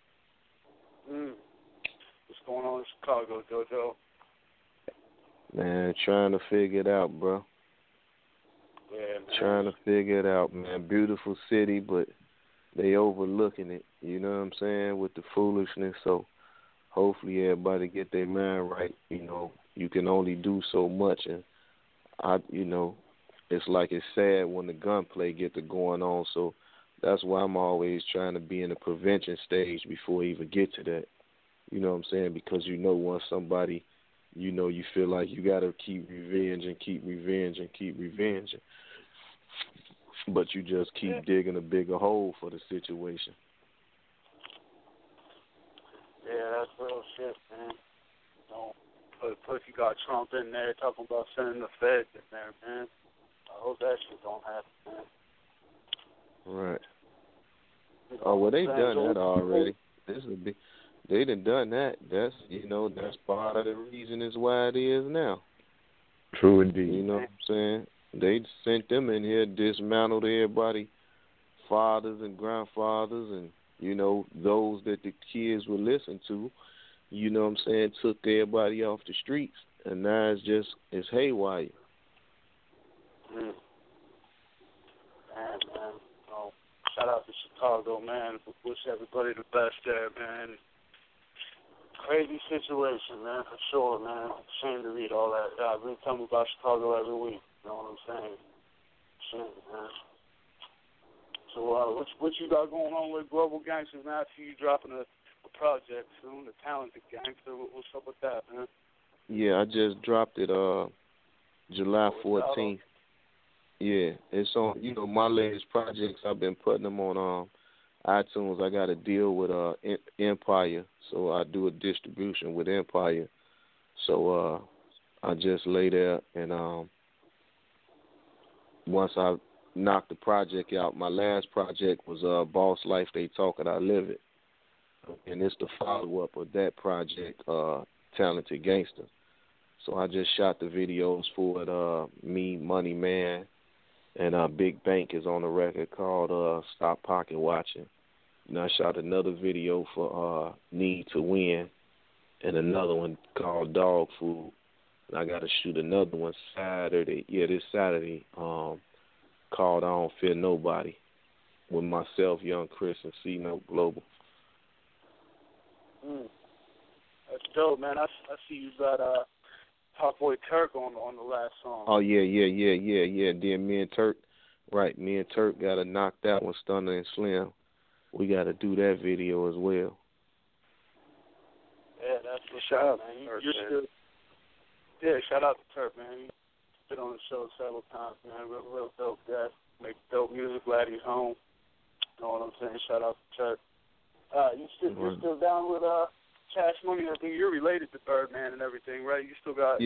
Speaker 8: What's going on in Chicago, JoJo?
Speaker 7: Man, trying to figure it out, bro.
Speaker 8: Yeah, man.
Speaker 7: Trying to figure it out, man. Beautiful city, but they overlooking it, you know what I'm saying, with the foolishness. So hopefully everybody get their mind right. You know, you can only do so much, and it's like it's sad when the gunplay get to going on. So that's why I'm always trying to be in the prevention stage before I even get to that. You know what I'm saying? Because once somebody, you feel like you got to keep revenge and keep revenge and keep revenge. But you just keep digging a bigger hole for the situation.
Speaker 8: Yeah, that's real shit, man. Plus you got Trump in there talking about sending the feds in there, man. I hope that shit don't happen, man.
Speaker 7: Right. Oh, well, they've done that already. They done that. That's part of the reason is why it is now.
Speaker 9: True indeed.
Speaker 7: You know what I'm saying? They sent them in here, dismantled everybody, fathers and grandfathers, and those that the kids would listen to. You know what I'm saying? Took everybody off the streets, and now it's haywire.
Speaker 8: Man. Shout out to Chicago, man. Wish everybody the best there, man. Crazy situation, man, for sure, man. Shame to read all that. I've been telling me about Chicago every week. You know what I'm saying? Shame, man. So, what you got going on with Global Gangsters, man? I see you dropping a project soon, the Talented Gangster. What's up with that, man?
Speaker 7: Yeah, I just dropped it July 14th. Yeah, it's on, my latest projects. I've been putting them on iTunes. I got a deal with Empire, so I do a distribution with Empire. So I just lay there, and once I knocked the project out, my last project was Boss Life, They Talk It, I Live It. And it's the follow-up of that project, Talented Gangster. So I just shot the videos for it, me, Money Man, and Big Bank is on the record called Stop Pocket Watching. And I shot another video for Need to Win and another one called Dog Food. And I got to shoot another one Saturday. Yeah, this Saturday, called I Don't Fear Nobody with myself, Young Chris, and C-Note Global.
Speaker 8: That's dope, man. I see you got Top Boy Turk on the last song.
Speaker 7: Oh, yeah. Then me and Turk got to knock that one, Stunner and Slim. We got to do that video as well.
Speaker 8: Yeah, that's what's up, man. Shout out to Turk, man. He's been on the show several times, man. Real dope guy. Make dope music, glad he's home. You know what I'm saying? Shout out to Turk. You're still down with Cash Money? I think you're related to Birdman and everything, right? You still got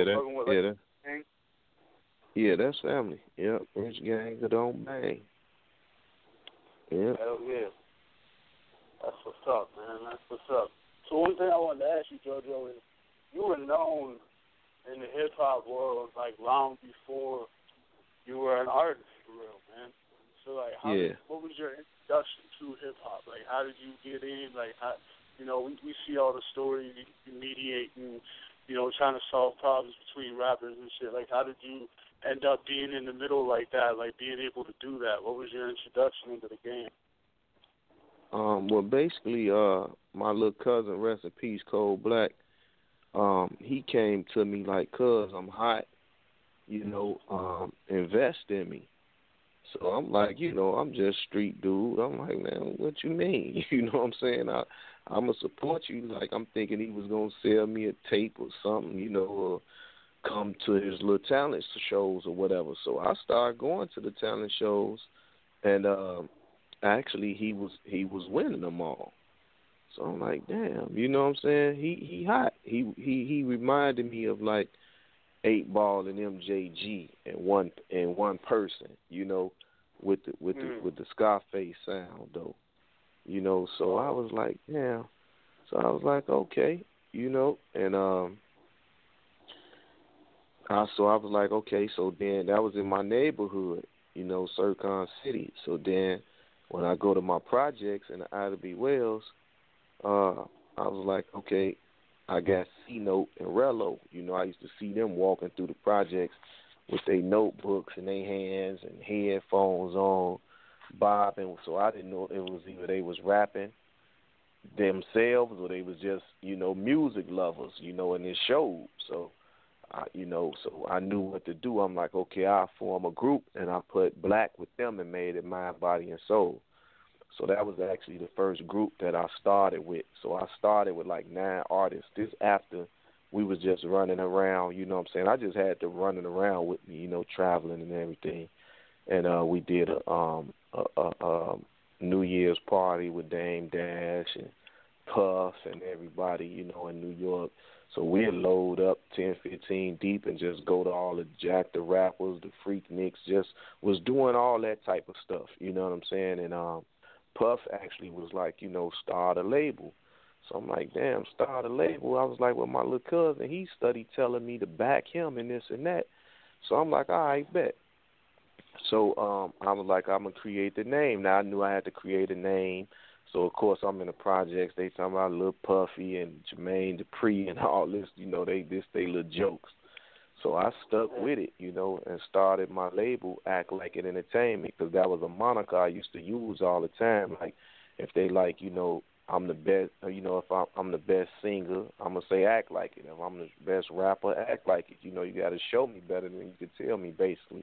Speaker 7: that's family. Yep, Rich Gang that don't bang. Yep.
Speaker 8: Hell yeah. That's what's up, man. That's what's up. So one thing I wanted to ask you, JoJo, is you were known in the hip hop world like long before you were an artist, for real, man. So like, what was your introduction to hip hop? Like, how did you get in? Like, how, we see all the stories, you mediating, trying to solve problems between rappers and shit. Like, how did you end up being in the middle like that? Like, being able to do that? What was your introduction into the game?
Speaker 7: Well, basically, my little cousin, rest in peace, Cold Black, he came to me like, cuz I'm hot, invest in me. So I'm like, I'm just street dude. I'm like, man, what you mean? You know what I'm saying? I'm going to support you. Like, I'm thinking he was going to sell me a tape or something, or come to his little talent shows or whatever. So I started going to the talent shows, and actually he was winning them all. So I'm like, damn, you know what I'm saying? He hot. He reminded me of like 8 Ball and MJG in one person, with the Scarface sound though. So I was like, yeah. So I was like, okay, and so I was like, okay, so then that was in my neighborhood, Sircon City. So then when I go to my projects in the Ida B. Wells, I was like, okay, I got C-Note and Rello. I used to see them walking through the projects with their notebooks in their hands and headphones on, bobbing. So I didn't know it was either they was rapping themselves or they was just, music lovers, and it showed. So, so I knew what to do. I'm like, okay, I'll form a group, and I put Black with them and made it Mind, Body, and Soul. So that was actually the first group that I started with. So I started with like 9 artists. This after we was just running around, you know what I'm saying? I just had to running around with me, you know, traveling and everything. And we did a New Year's party with Dame Dash and Puff and everybody, you know, in New York. So we'd load up 10, 15 deep and just go to all the Jack the Rappers, the Freakniks, just was doing all that type of stuff, you know what I'm saying? And Puff actually was like, you know, start a label. So I'm like, damn, start a label. I was like, well, my little cousin, he studied telling me to back him and this and that. So I'm like, all right, bet. So I was like, I'm going to create the name. Now I knew I had to create a name. So, of course, I'm in the projects. They talking about Lil Puffy and Jermaine Dupri and all this, you know, they little jokes. So I stuck with it, you know, and started my label, Act Like It Entertainment, because that was a moniker I used to use all the time. Like, if they like, you know, I'm the best, you know, if I'm the best singer, I'm going to say act like it. If I'm the best rapper, act like it. You know, you got to show me better than you can tell me, basically.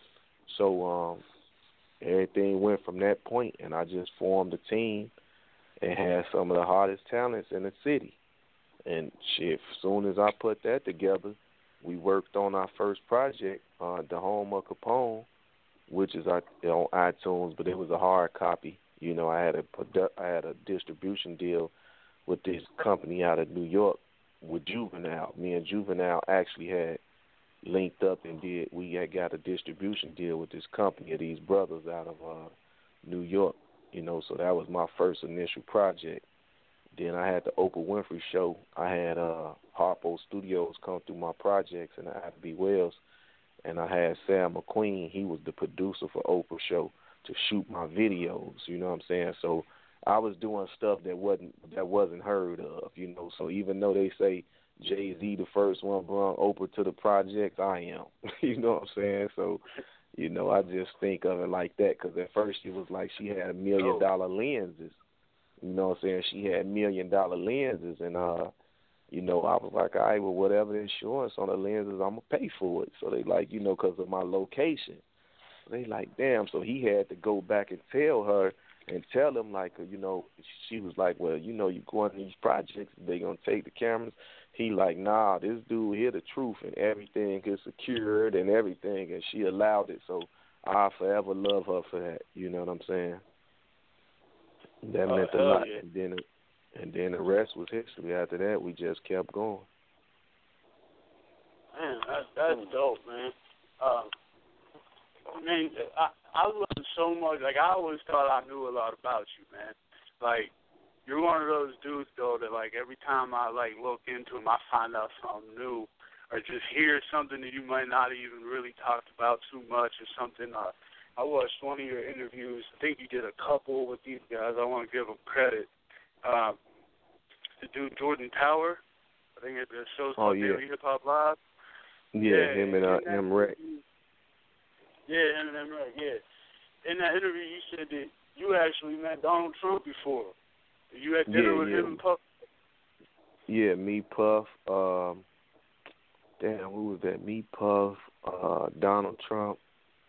Speaker 7: So everything went from that point, and I just formed a team and had some of the hardest talents in the city. And shit, as soon as I put that together, we worked on our first project, The Home of Capone, which is on iTunes, but it was a hard copy. You know, I had a distribution deal with this company out of New York with Juvenile. Me and Juvenile actually had linked up and we had got a distribution deal with this company of these brothers out of New York, you know, so that was my first initial project. Then I had the Oprah Winfrey Show. I had Harpo Studios come through my projects in the Appleby Wells, and I had Sam McQueen. He was the producer for Oprah Show to shoot my videos, you know what I'm saying? So I was doing stuff that wasn't heard of, you know, so even though they say Jay-Z the first one brought Oprah to the project, I am. You know what I'm saying? So, you know, I just think of it like that because at first it was like she had $1 million lenses. You know what I'm saying? She had $1 million lenses, and, you know, I was like, all right, well, whatever the insurance on the lenses, I'm going to pay for it. So they like, you know, because of my location. They like, damn. So he had to go back and tell her and tell him, like, you know, she was like, well, you know, you go into these projects, they going to take the cameras. He like, nah, this dude hear the truth and everything is secured and everything, and she allowed it. So I'll forever love her for that. You know what I'm saying? That meant a lot. Yeah. And then the rest was history. After that, we just kept going.
Speaker 8: Man, that's dope, man. Man, I learned so much. Like, I always thought I knew a lot about you, man. Like, you're one of those dudes, though, that, like, every time I, like, look into him, I find out something new or just hear something that you might not even really talked about too much or something. I watched one of your interviews. I think you did a couple with these guys. I want to give them credit. The dude, Jordan Tower, I think the show's called Daily Hip Hop Live.
Speaker 7: Yeah, him and M-Rec.
Speaker 8: Yeah, him and M-Rec, yeah. In that interview, you said that you actually met Donald Trump before. You had dinner with him and Puff?
Speaker 7: Yeah, me, Puff. Damn, who was that? Me, Puff, Donald Trump,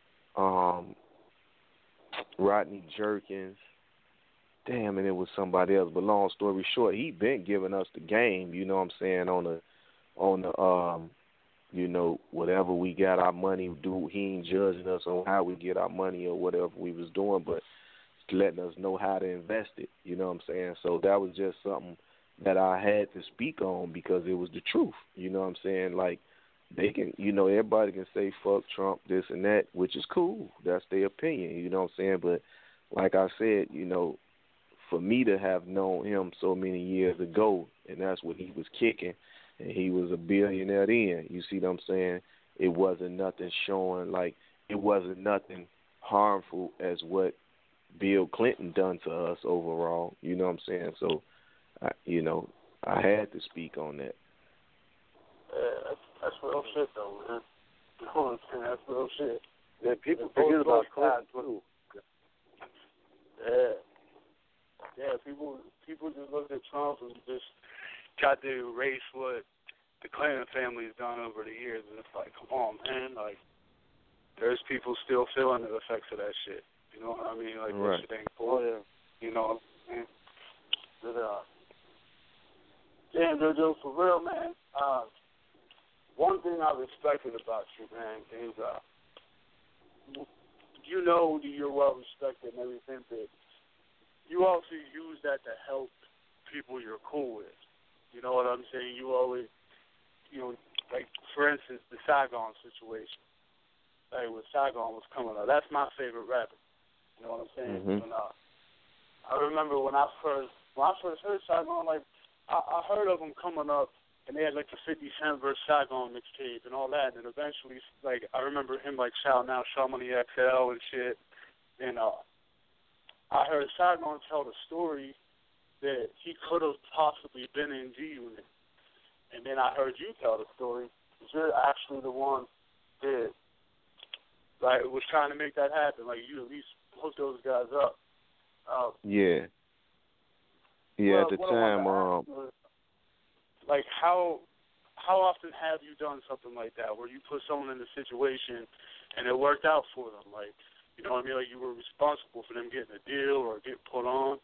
Speaker 7: Rodney Jerkins. Damn, and it was somebody else. But long story short, he been giving us the game, you know what I'm saying, on the you know, whatever we got our money, he ain't judging us on how we get our money or whatever we was doing, but letting us know how to invest it, you know what I'm saying? So that was just something that I had to speak on because it was the truth, you know what I'm saying? Like, they can, you know, everybody can say fuck Trump, this and that, which is cool. That's their opinion, you know what I'm saying? But like I said, you know, for me to have known him so many years ago, and that's what he was kicking, and he was a billionaire then, you see what I'm saying? It wasn't nothing showing, like, it wasn't nothing harmful as what Bill Clinton done to us overall, you know what I'm saying? So, you know, I had to speak on that.
Speaker 8: That's real shit, though, man. You know what I'm saying? That's real shit.
Speaker 5: Yeah, people forget about Clinton, too.
Speaker 8: Yeah, people just look at Trump and just tried to erase what the Clinton family's done over the years, and it's like, come on, man, like, there's people still feeling the effects of that shit. You know what I mean? Like,
Speaker 7: right.
Speaker 8: That shit ain't cool. You know what I'm saying? But, damn, JoJo, for real, man. One thing I respected about you, man, is you know that you're well respected and everything, but you also use that to help people you're cool with. You know what I'm saying? You always, you know, like, for instance, the Saigon situation. Like, when Saigon was coming up, that's my favorite rapper. You know what I'm saying?
Speaker 7: Mm-hmm.
Speaker 8: And, I remember when I first heard Saigon, like, I heard of him coming up, and they had, like, the 50 Cent vs. Saigon mixtape and all that, and then eventually, like, I remember him, like, shouting out Shaw Money XL and shit, and I heard Saigon tell the story that he could have possibly been in G-Unit, and then I heard you tell the story that you're actually the one that, like, was trying to make that happen, like, you at least hook those guys up.
Speaker 7: Yeah. Yeah, at the time,
Speaker 8: like, how often have you done something like that, where you put someone in a situation and it worked out for them? Like, you know what I mean? Like, you were responsible for them getting a deal or getting put on?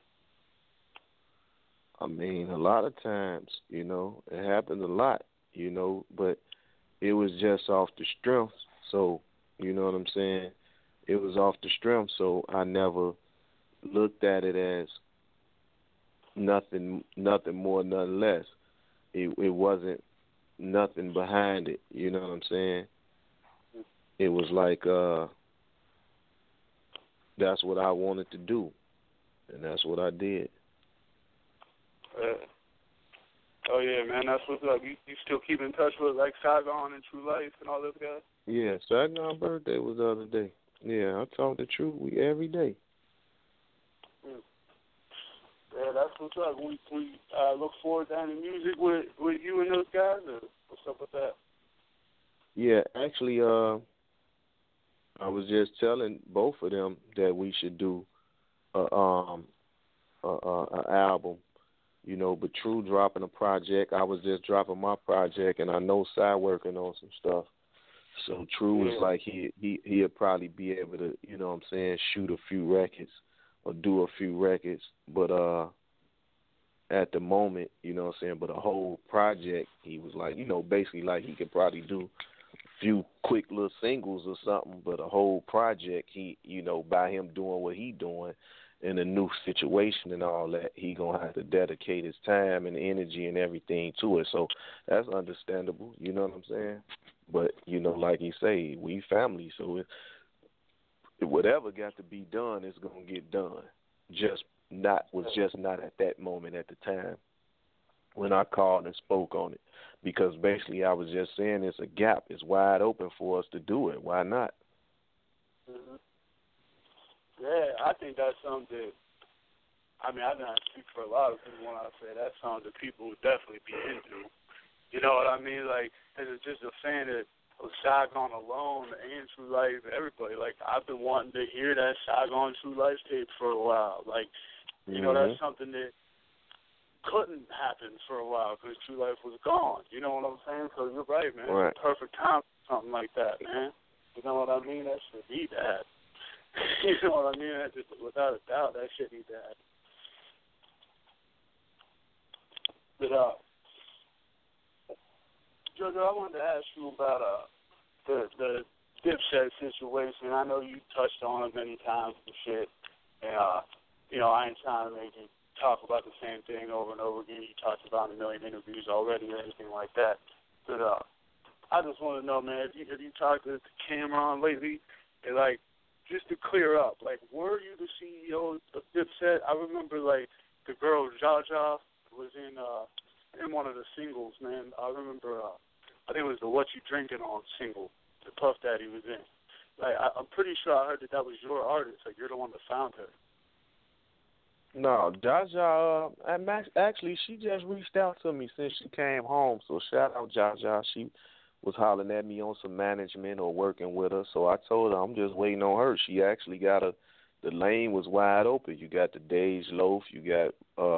Speaker 7: I mean, a lot of times, you know, it happens a lot, you know, but it was just off the strength. So, you know what I'm saying? It was off the strength, so I never looked at it as nothing more, nothing less. It wasn't nothing behind it, you know what I'm saying? It was like that's what I wanted to do, and that's what I did.
Speaker 8: Oh yeah, man, that's what's up. You still keep in touch with, like, Saigon and True Life and all those guys?
Speaker 7: Yeah, Saigon's birthday was the other day. Yeah, I talk the truth every day.
Speaker 8: Yeah, that's what's up. We look forward to any music with you and those guys, or what's up with that?
Speaker 7: Yeah, actually, I was just telling both of them that we should do a album, you know. But True dropping a project, I was just dropping my project, and I know Cy working on some stuff. So True was like he'd probably be able to, you know what I'm saying, shoot a few records or do a few records, but at the moment, you know what I'm saying, but a whole project, he was like, you know, basically like he could probably do a few quick little singles or something, but a whole project, he, you know, by him doing what he doing in a new situation and all that, he gonna have to dedicate his time and energy and everything to it. So that's understandable, you know what I'm saying? But, you know, like you say, we family, so whatever got to be done is gonna get done. Just not at that moment at the time when I called and spoke on it, because basically I was just saying it's a gap. It's wide open for us to do it. Why not?
Speaker 8: Mm-hmm. Yeah, I think that's something that, I mean, I don't speak for a lot of people when I say that's something that people would definitely be into. You know what I mean? Like, as just a fan of Saigon alone and True Life, everybody, like, I've been wanting to hear that Saigon True Life tape for a while. Like, you know, that's something that couldn't happen for a while because True Life was gone. You know what I'm saying? So you're right, man.
Speaker 7: Right.
Speaker 8: It's the perfect time for something like that, man. You know what I mean? That shit need that. You know what I mean? That just, without a doubt, that shit need that. But, Jojo, I wanted to ask you about the Dipset situation. I know you touched on it many times and shit. And, you know, I ain't trying to make you talk about the same thing over and over again. You talked about in a million interviews already or anything like that. But I just want to know, man, have you talked to Cameron lately? And, like, just to clear up, like, were you the CEO of Dipset? I remember, like, the girl Jaja was in one of the singles, man. I remember, I think it was the What You Drinking On single, the Puff Daddy was in. Like, I'm pretty sure I heard that was your artist. Like, you're the one that found her.
Speaker 7: No, Jaja, actually, she just reached out to me since she came home. So shout out Jaja. She was hollering at me on some management or working with her. So I told her I'm just waiting on her. She actually got the lane was wide open. You got the Dej Loaf, you got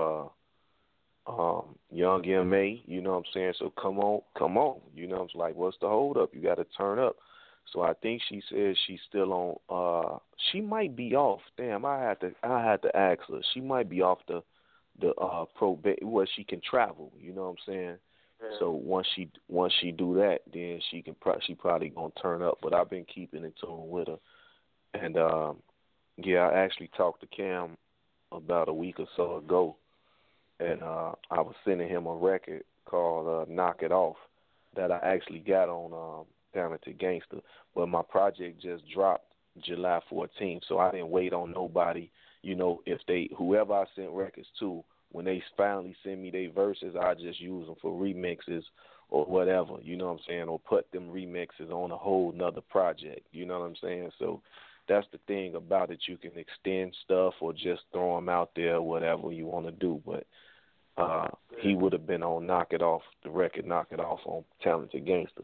Speaker 7: Young M.A., you know what I'm saying? So come on. You know, I'm like, what's the hold up? You got to turn up. So I think she says she's still on. She might be off. Damn, I had to ask her. She might be off the probate where she can travel. You know what I'm saying? Yeah. So once she do that, then she probably gonna turn up. But I've been keeping in tune with her, and I actually talked to Cam about a week or so ago, and I was sending him a record called "Knock It Off" that I actually got on Talented Gangster, but my project just dropped July 14th, so I didn't wait on nobody. You know, if whoever I sent records to, when they finally send me their verses, I just use them for remixes or whatever, you know what I'm saying, or put them remixes on a whole nother project, you know what I'm saying? So that's the thing about it. You can extend stuff or just throw them out there, whatever you want to do, but he would have been on Knock It Off, the record Knock It Off on Talented Gangster.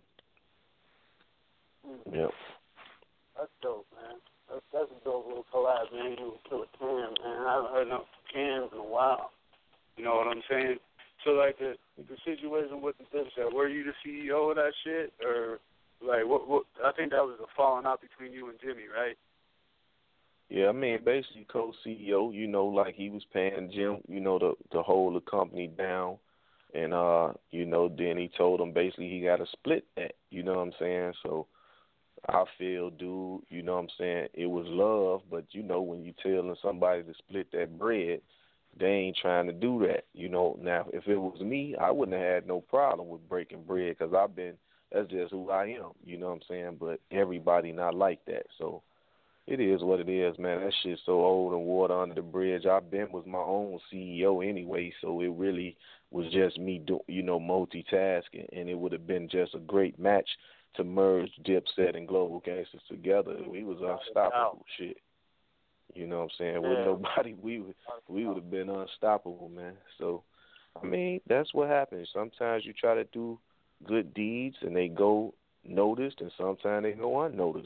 Speaker 7: Yep.
Speaker 8: That's dope, man. That's a dope little collab, man. You with Killer Cam, man. I haven't heard no Cams in a while. You know what I'm saying? So, like, the situation with the Dipset, were you the CEO of that shit? Or, like, what? I think that was a falling out between you and Jimmy, right?
Speaker 7: Yeah, I mean, basically co-CEO, you know, like he was paying Jim, you know, to hold the company down. And, you know, then he told him basically he got to split that, you know what I'm saying? So I feel, dude, you know what I'm saying, it was love, but, you know, when you telling somebody to split that bread, they ain't trying to do that, you know. Now, if it was me, I wouldn't have had no problem with breaking bread because that's just who I am, you know what I'm saying? But everybody not like that, so it is what it is, man. That shit's so old and water under the bridge. Was my own CEO anyway, so it really was just me, multitasking, and it would have been just a great match to merge Dipset and Global Gangsters together. We was unstoppable, shit. You know what I'm saying? With nobody, we would have been unstoppable, man. So, I mean, that's what happens. Sometimes you try to do good deeds and they go noticed, and sometimes they go unnoticed.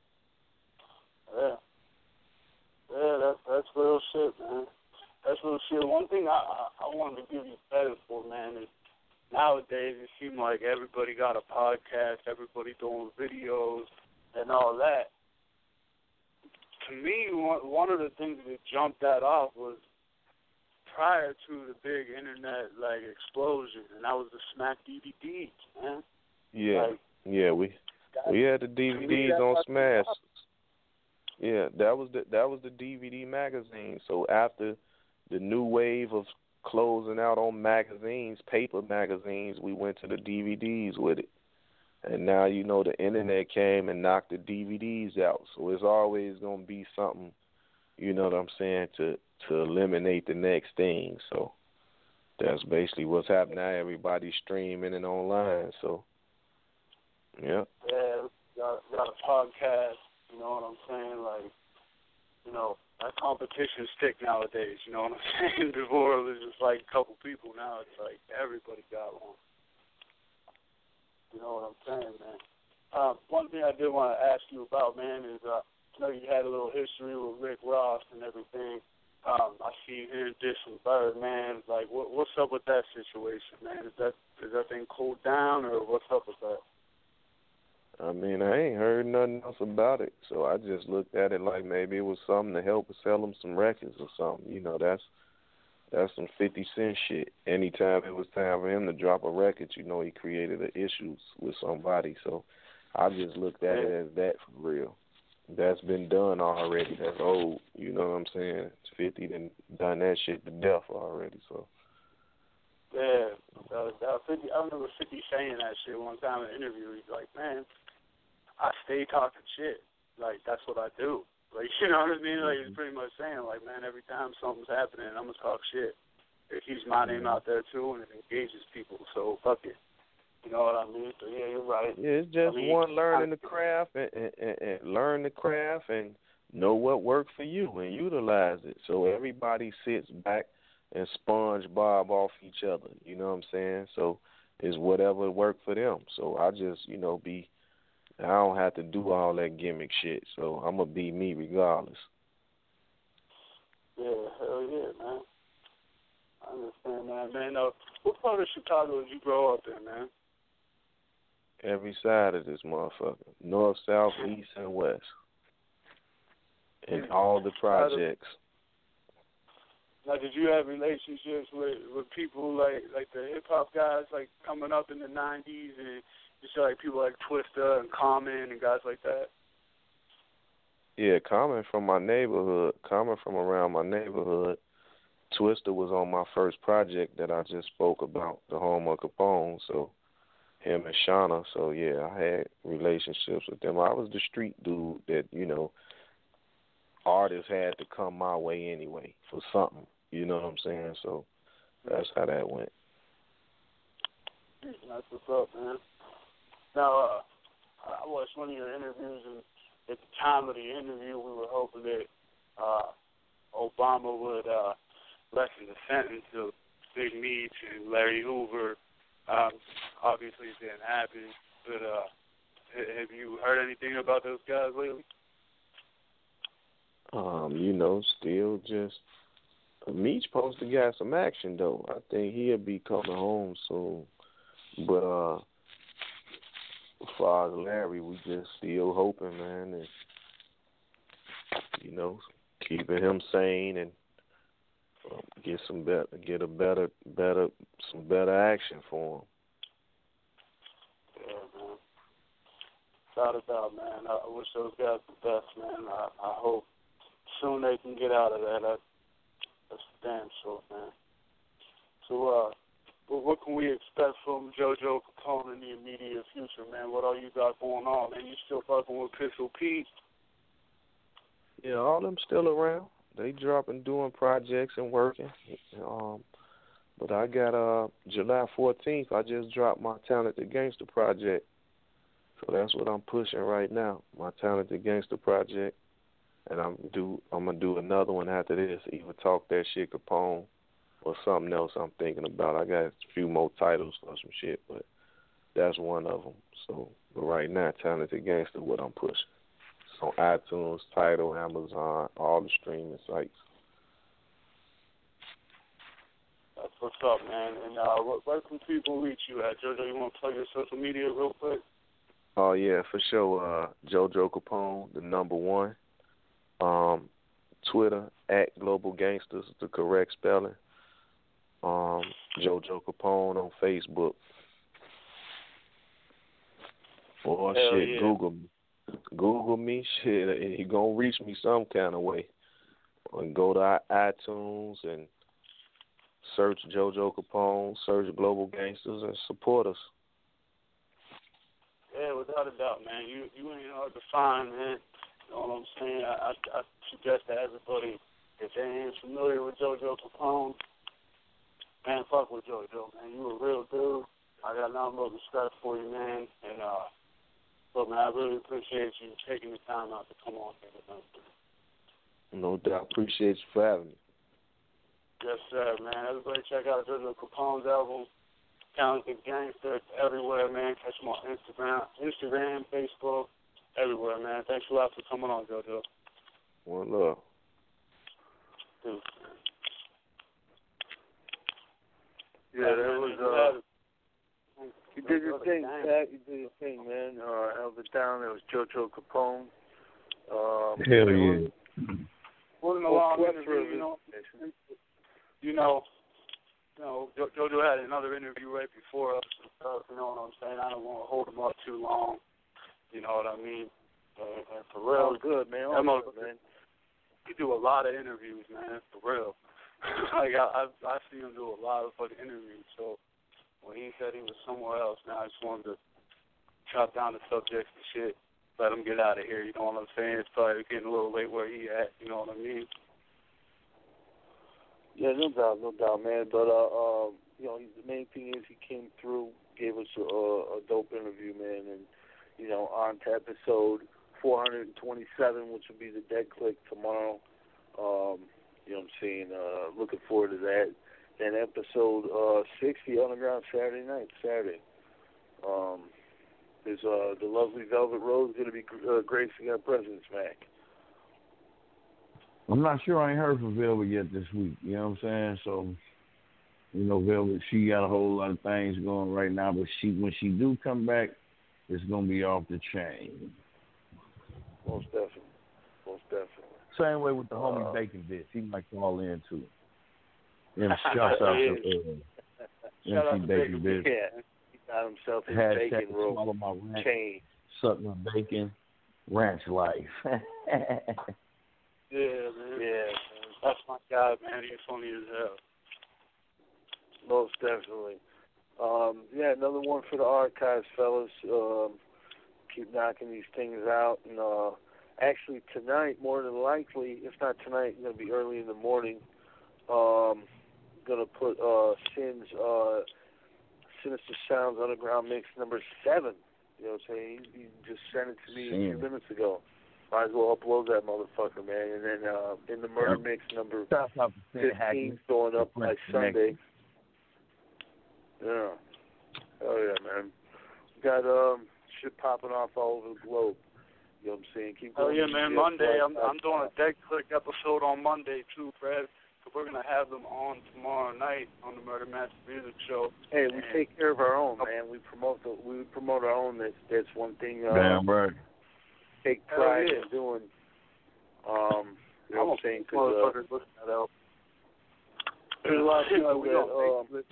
Speaker 8: Yeah, that's real shit, man. That's real shit. One thing I wanted to give you credit for, man, is nowadays it seems like everybody got a podcast, everybody doing videos and all that. To me, one of the things that jumped that off was prior to the big internet explosion, and that was the Smack DVDs, man.
Speaker 7: Yeah, we had the DVDs on Smash. Yeah, that was the DVD magazine. So after the new wave of closing out on magazines, paper magazines, we went to the DVDs with it. And now, you know, the internet came and knocked the DVDs out. So it's always going to be something, you know what I'm saying, to eliminate the next thing. So that's basically what's happening now. Everybody's streaming and online. So, yeah.
Speaker 8: Yeah, got a podcast, you know what I'm saying? Like, you know, that competition stick nowadays, you know what I'm saying? Before it was just like a couple people. Now it's like everybody got one. You know what I'm saying, man? One thing I did want to ask you about, man, is I know you had a little history with Rick Ross and everything. I see you here dissing Bird, man. Like, what's up with that situation, man? Is that thing cooled down, or what's up with that?
Speaker 7: I mean, I ain't heard nothing else about it, so I just looked at it like maybe it was something to help sell him some records or something. You know, that's some 50 Cent shit. Anytime it was time for him to drop a record, you know, he created an issues with somebody. So I just looked at it as that for real. That's been done already. That's old. You know what I'm saying? 50 done that shit to death already. So.
Speaker 8: Yeah, 50, I remember 50 saying that shit one time in an interview. He's like, man, I stay talking shit. Like, that's what I do. Like, you know what I mean? Like, he's pretty much saying, like, man, every time something's happening, I'm going to talk shit. It keeps my name out there, too, and it engages people. So, fuck it. You know what I mean? So, yeah, you're right.
Speaker 7: Yeah, it's just learning the craft and learn the craft and know what worked for you and utilize it. So everybody sits back and SpongeBob off each other. You know what I'm saying? So it's whatever worked for them. So I just, you know, I don't have to do all that gimmick shit, so I'm going to be me regardless.
Speaker 8: Yeah, hell yeah, man. I understand that, man. What part of Chicago did you grow up in, man?
Speaker 7: every side of this motherfucker. North, south, east, and west. In all the projects.
Speaker 8: Now, did you have relationships with people like the hip hop guys, like coming up in the '90s, and you saw like people like Twista and Common and guys like that?
Speaker 7: Yeah, Common from my neighborhood. Common from around my neighborhood. Twista was on my first project that I just spoke about, The Home of Capone. So him and Shauna. So yeah, I had relationships with them. I was the street dude that, you know, artists had to come my way anyway for something. You know what I'm saying? So that's how that went.
Speaker 8: That's what's up, man. Now, I watched one of your interviews, and at the time of the interview, we were hoping that Obama would lessen the sentence of Big Meech and Larry Hoover. Obviously, it didn't happen, but have you heard anything about those guys lately?
Speaker 7: You know, still just Meech supposed to get some action though. I think he'll be coming home soon. But as far as Larry, we just still hoping, man, and you know, keeping him sane and get some better action for him.
Speaker 8: Yeah, man. Without a doubt, man. I wish those guys the best, man. I hope soon they can get out of that. That's damn sure, man. So, what can we expect from JoJo Capone in the immediate future, man? What all you got going on, man? You still fucking with Pistol Pete?
Speaker 7: Yeah, all them still around. They dropping, doing projects and working. But I got July 14th. I just dropped my Talented Gangster project, so that's what I'm pushing right now. My Talented Gangster project. And I'm gonna do another one after this. Either Talk That Shit Capone or something else I'm thinking about. I got a few more titles for some shit, but that's one of them. So, but right now, Talented Gangster, what I'm pushing. It's on iTunes, Tidal, Amazon, all the streaming sites.
Speaker 8: That's what's up, man. And where can people reach you at, JoJo? You want to plug your social media real quick?
Speaker 7: Oh yeah, for sure. JoJo Capone, the number one. Twitter @Global Gangsters, the correct spelling. JoJo Capone on Facebook. Or shit, yeah. Google me, shit, and he gonna reach me some kind of way. And go to iTunes and search JoJo Capone, search Global Gangsters, and support us.
Speaker 8: Yeah, without a doubt, man. You ain't hard to find, man. You know what I'm saying? I suggest to everybody, if they ain't familiar with JoJo Capone, man, fuck with JoJo, man. You a real dude. I got nothing but respect for you, man. And, look, man, I really appreciate you taking the time out to come on here with us.
Speaker 7: No doubt. Appreciate you for having me.
Speaker 8: Yes, sir, man. Everybody check out JoJo Capone's album, Talented Gangster. It's everywhere, man. Catch him on Instagram, Facebook. Everywhere, man. Thanks a lot for coming on, JoJo.
Speaker 7: One love.
Speaker 8: Dude.
Speaker 5: Yeah, that was, you did your thing, Pat. You did your thing, man. Held it down. It was JoJo Capone.
Speaker 9: Hell yeah.
Speaker 8: Wasn't a long interview, you know, JoJo had another interview right before us and stuff, you know what I'm saying? I don't want to hold him up too long. You know what I mean? And for real,
Speaker 5: all good, man. All good, man.
Speaker 8: He do a lot of interviews, man. For real. Like I see him do a lot of fucking interviews. So when he said he was somewhere else, now I just wanted to chop down the subjects and shit. Let him get out of here. You know what I'm saying? It's probably getting a little late where he at. You know what I mean?
Speaker 5: Yeah, no doubt, man. But you know, the main thing is he came through, gave us a dope interview, man, and you know, on to episode 427, which will be the Dead Click tomorrow. You know what I'm saying? Looking forward to that. Then episode 60, Underground Saturday night, Saturday. There's the lovely Velvet Rose going to be gracing our presence, Mac.
Speaker 9: I'm not sure. I ain't heard from Velvet yet this week. You know what I'm saying? So, you know, Velvet, she got a whole lot of things going right now. But when she do come back,
Speaker 17: it's gonna be off the chain.
Speaker 5: Most definitely.
Speaker 17: Same way with the homie Bacon Bits. He might call in too. Shouts out to MC Bacon Bits.
Speaker 5: Yeah, he got himself his
Speaker 17: Hashtag
Speaker 5: bacon roll
Speaker 17: swallow my ranch,
Speaker 5: chain.
Speaker 17: suck my bacon, ranch life.
Speaker 8: Yeah, man.
Speaker 5: Yeah,
Speaker 8: that's my guy, man. He's funny as hell.
Speaker 5: Most definitely. Yeah, another one for the archives, fellas. Keep knocking these things out. And actually tonight, more than likely, if not tonight, going to be early in the morning, going to put Sin's Sinister Sounds Underground Mix number 7. You know what I'm saying? He just sent it to me a few minutes ago. Might as well upload that motherfucker, man. And then in the Murder Mix number 15 going up by Sunday. Yeah. Oh yeah, man. We got shit popping off all over the globe. You know what I'm saying? Keep going.
Speaker 8: Oh yeah, man. Monday, I'm doing a Dead Click episode on Monday too, Fred. So we're gonna have them on tomorrow night on the Murder Master Music Show.
Speaker 5: Hey, we take care of our own, man. We promote our own. That's one thing.
Speaker 17: Damn right.
Speaker 5: Take pride in doing. You know what I'm saying? There's a lot of people that.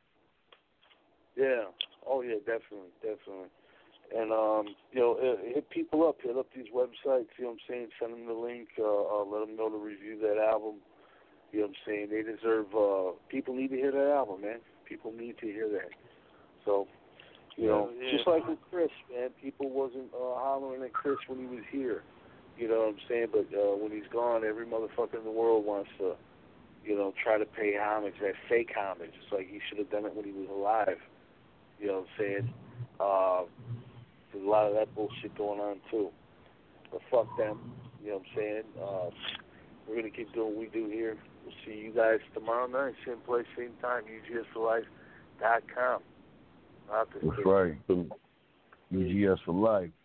Speaker 5: Yeah. Oh yeah, definitely. And you know, hit people up. Hit up these websites. You know what I'm saying? Send them the link. Let them know to review that album. You know what I'm saying? They deserve. People need to hear that album, man. People need to hear that. So, you know, just like with Chris, man. People wasn't hollering at Chris when he was here. You know what I'm saying? But when he's gone, every motherfucker in the world wants to, you know, try to pay homage. That fake homage. It's like he should have done it when he was alive. You know what I'm saying? There's a lot of that bullshit going on too. But fuck them. You know what I'm saying? We're going to keep doing what we do here. We'll see you guys tomorrow night. Same place, same time. UGSforlife.com.
Speaker 17: That's right. UGS for Life.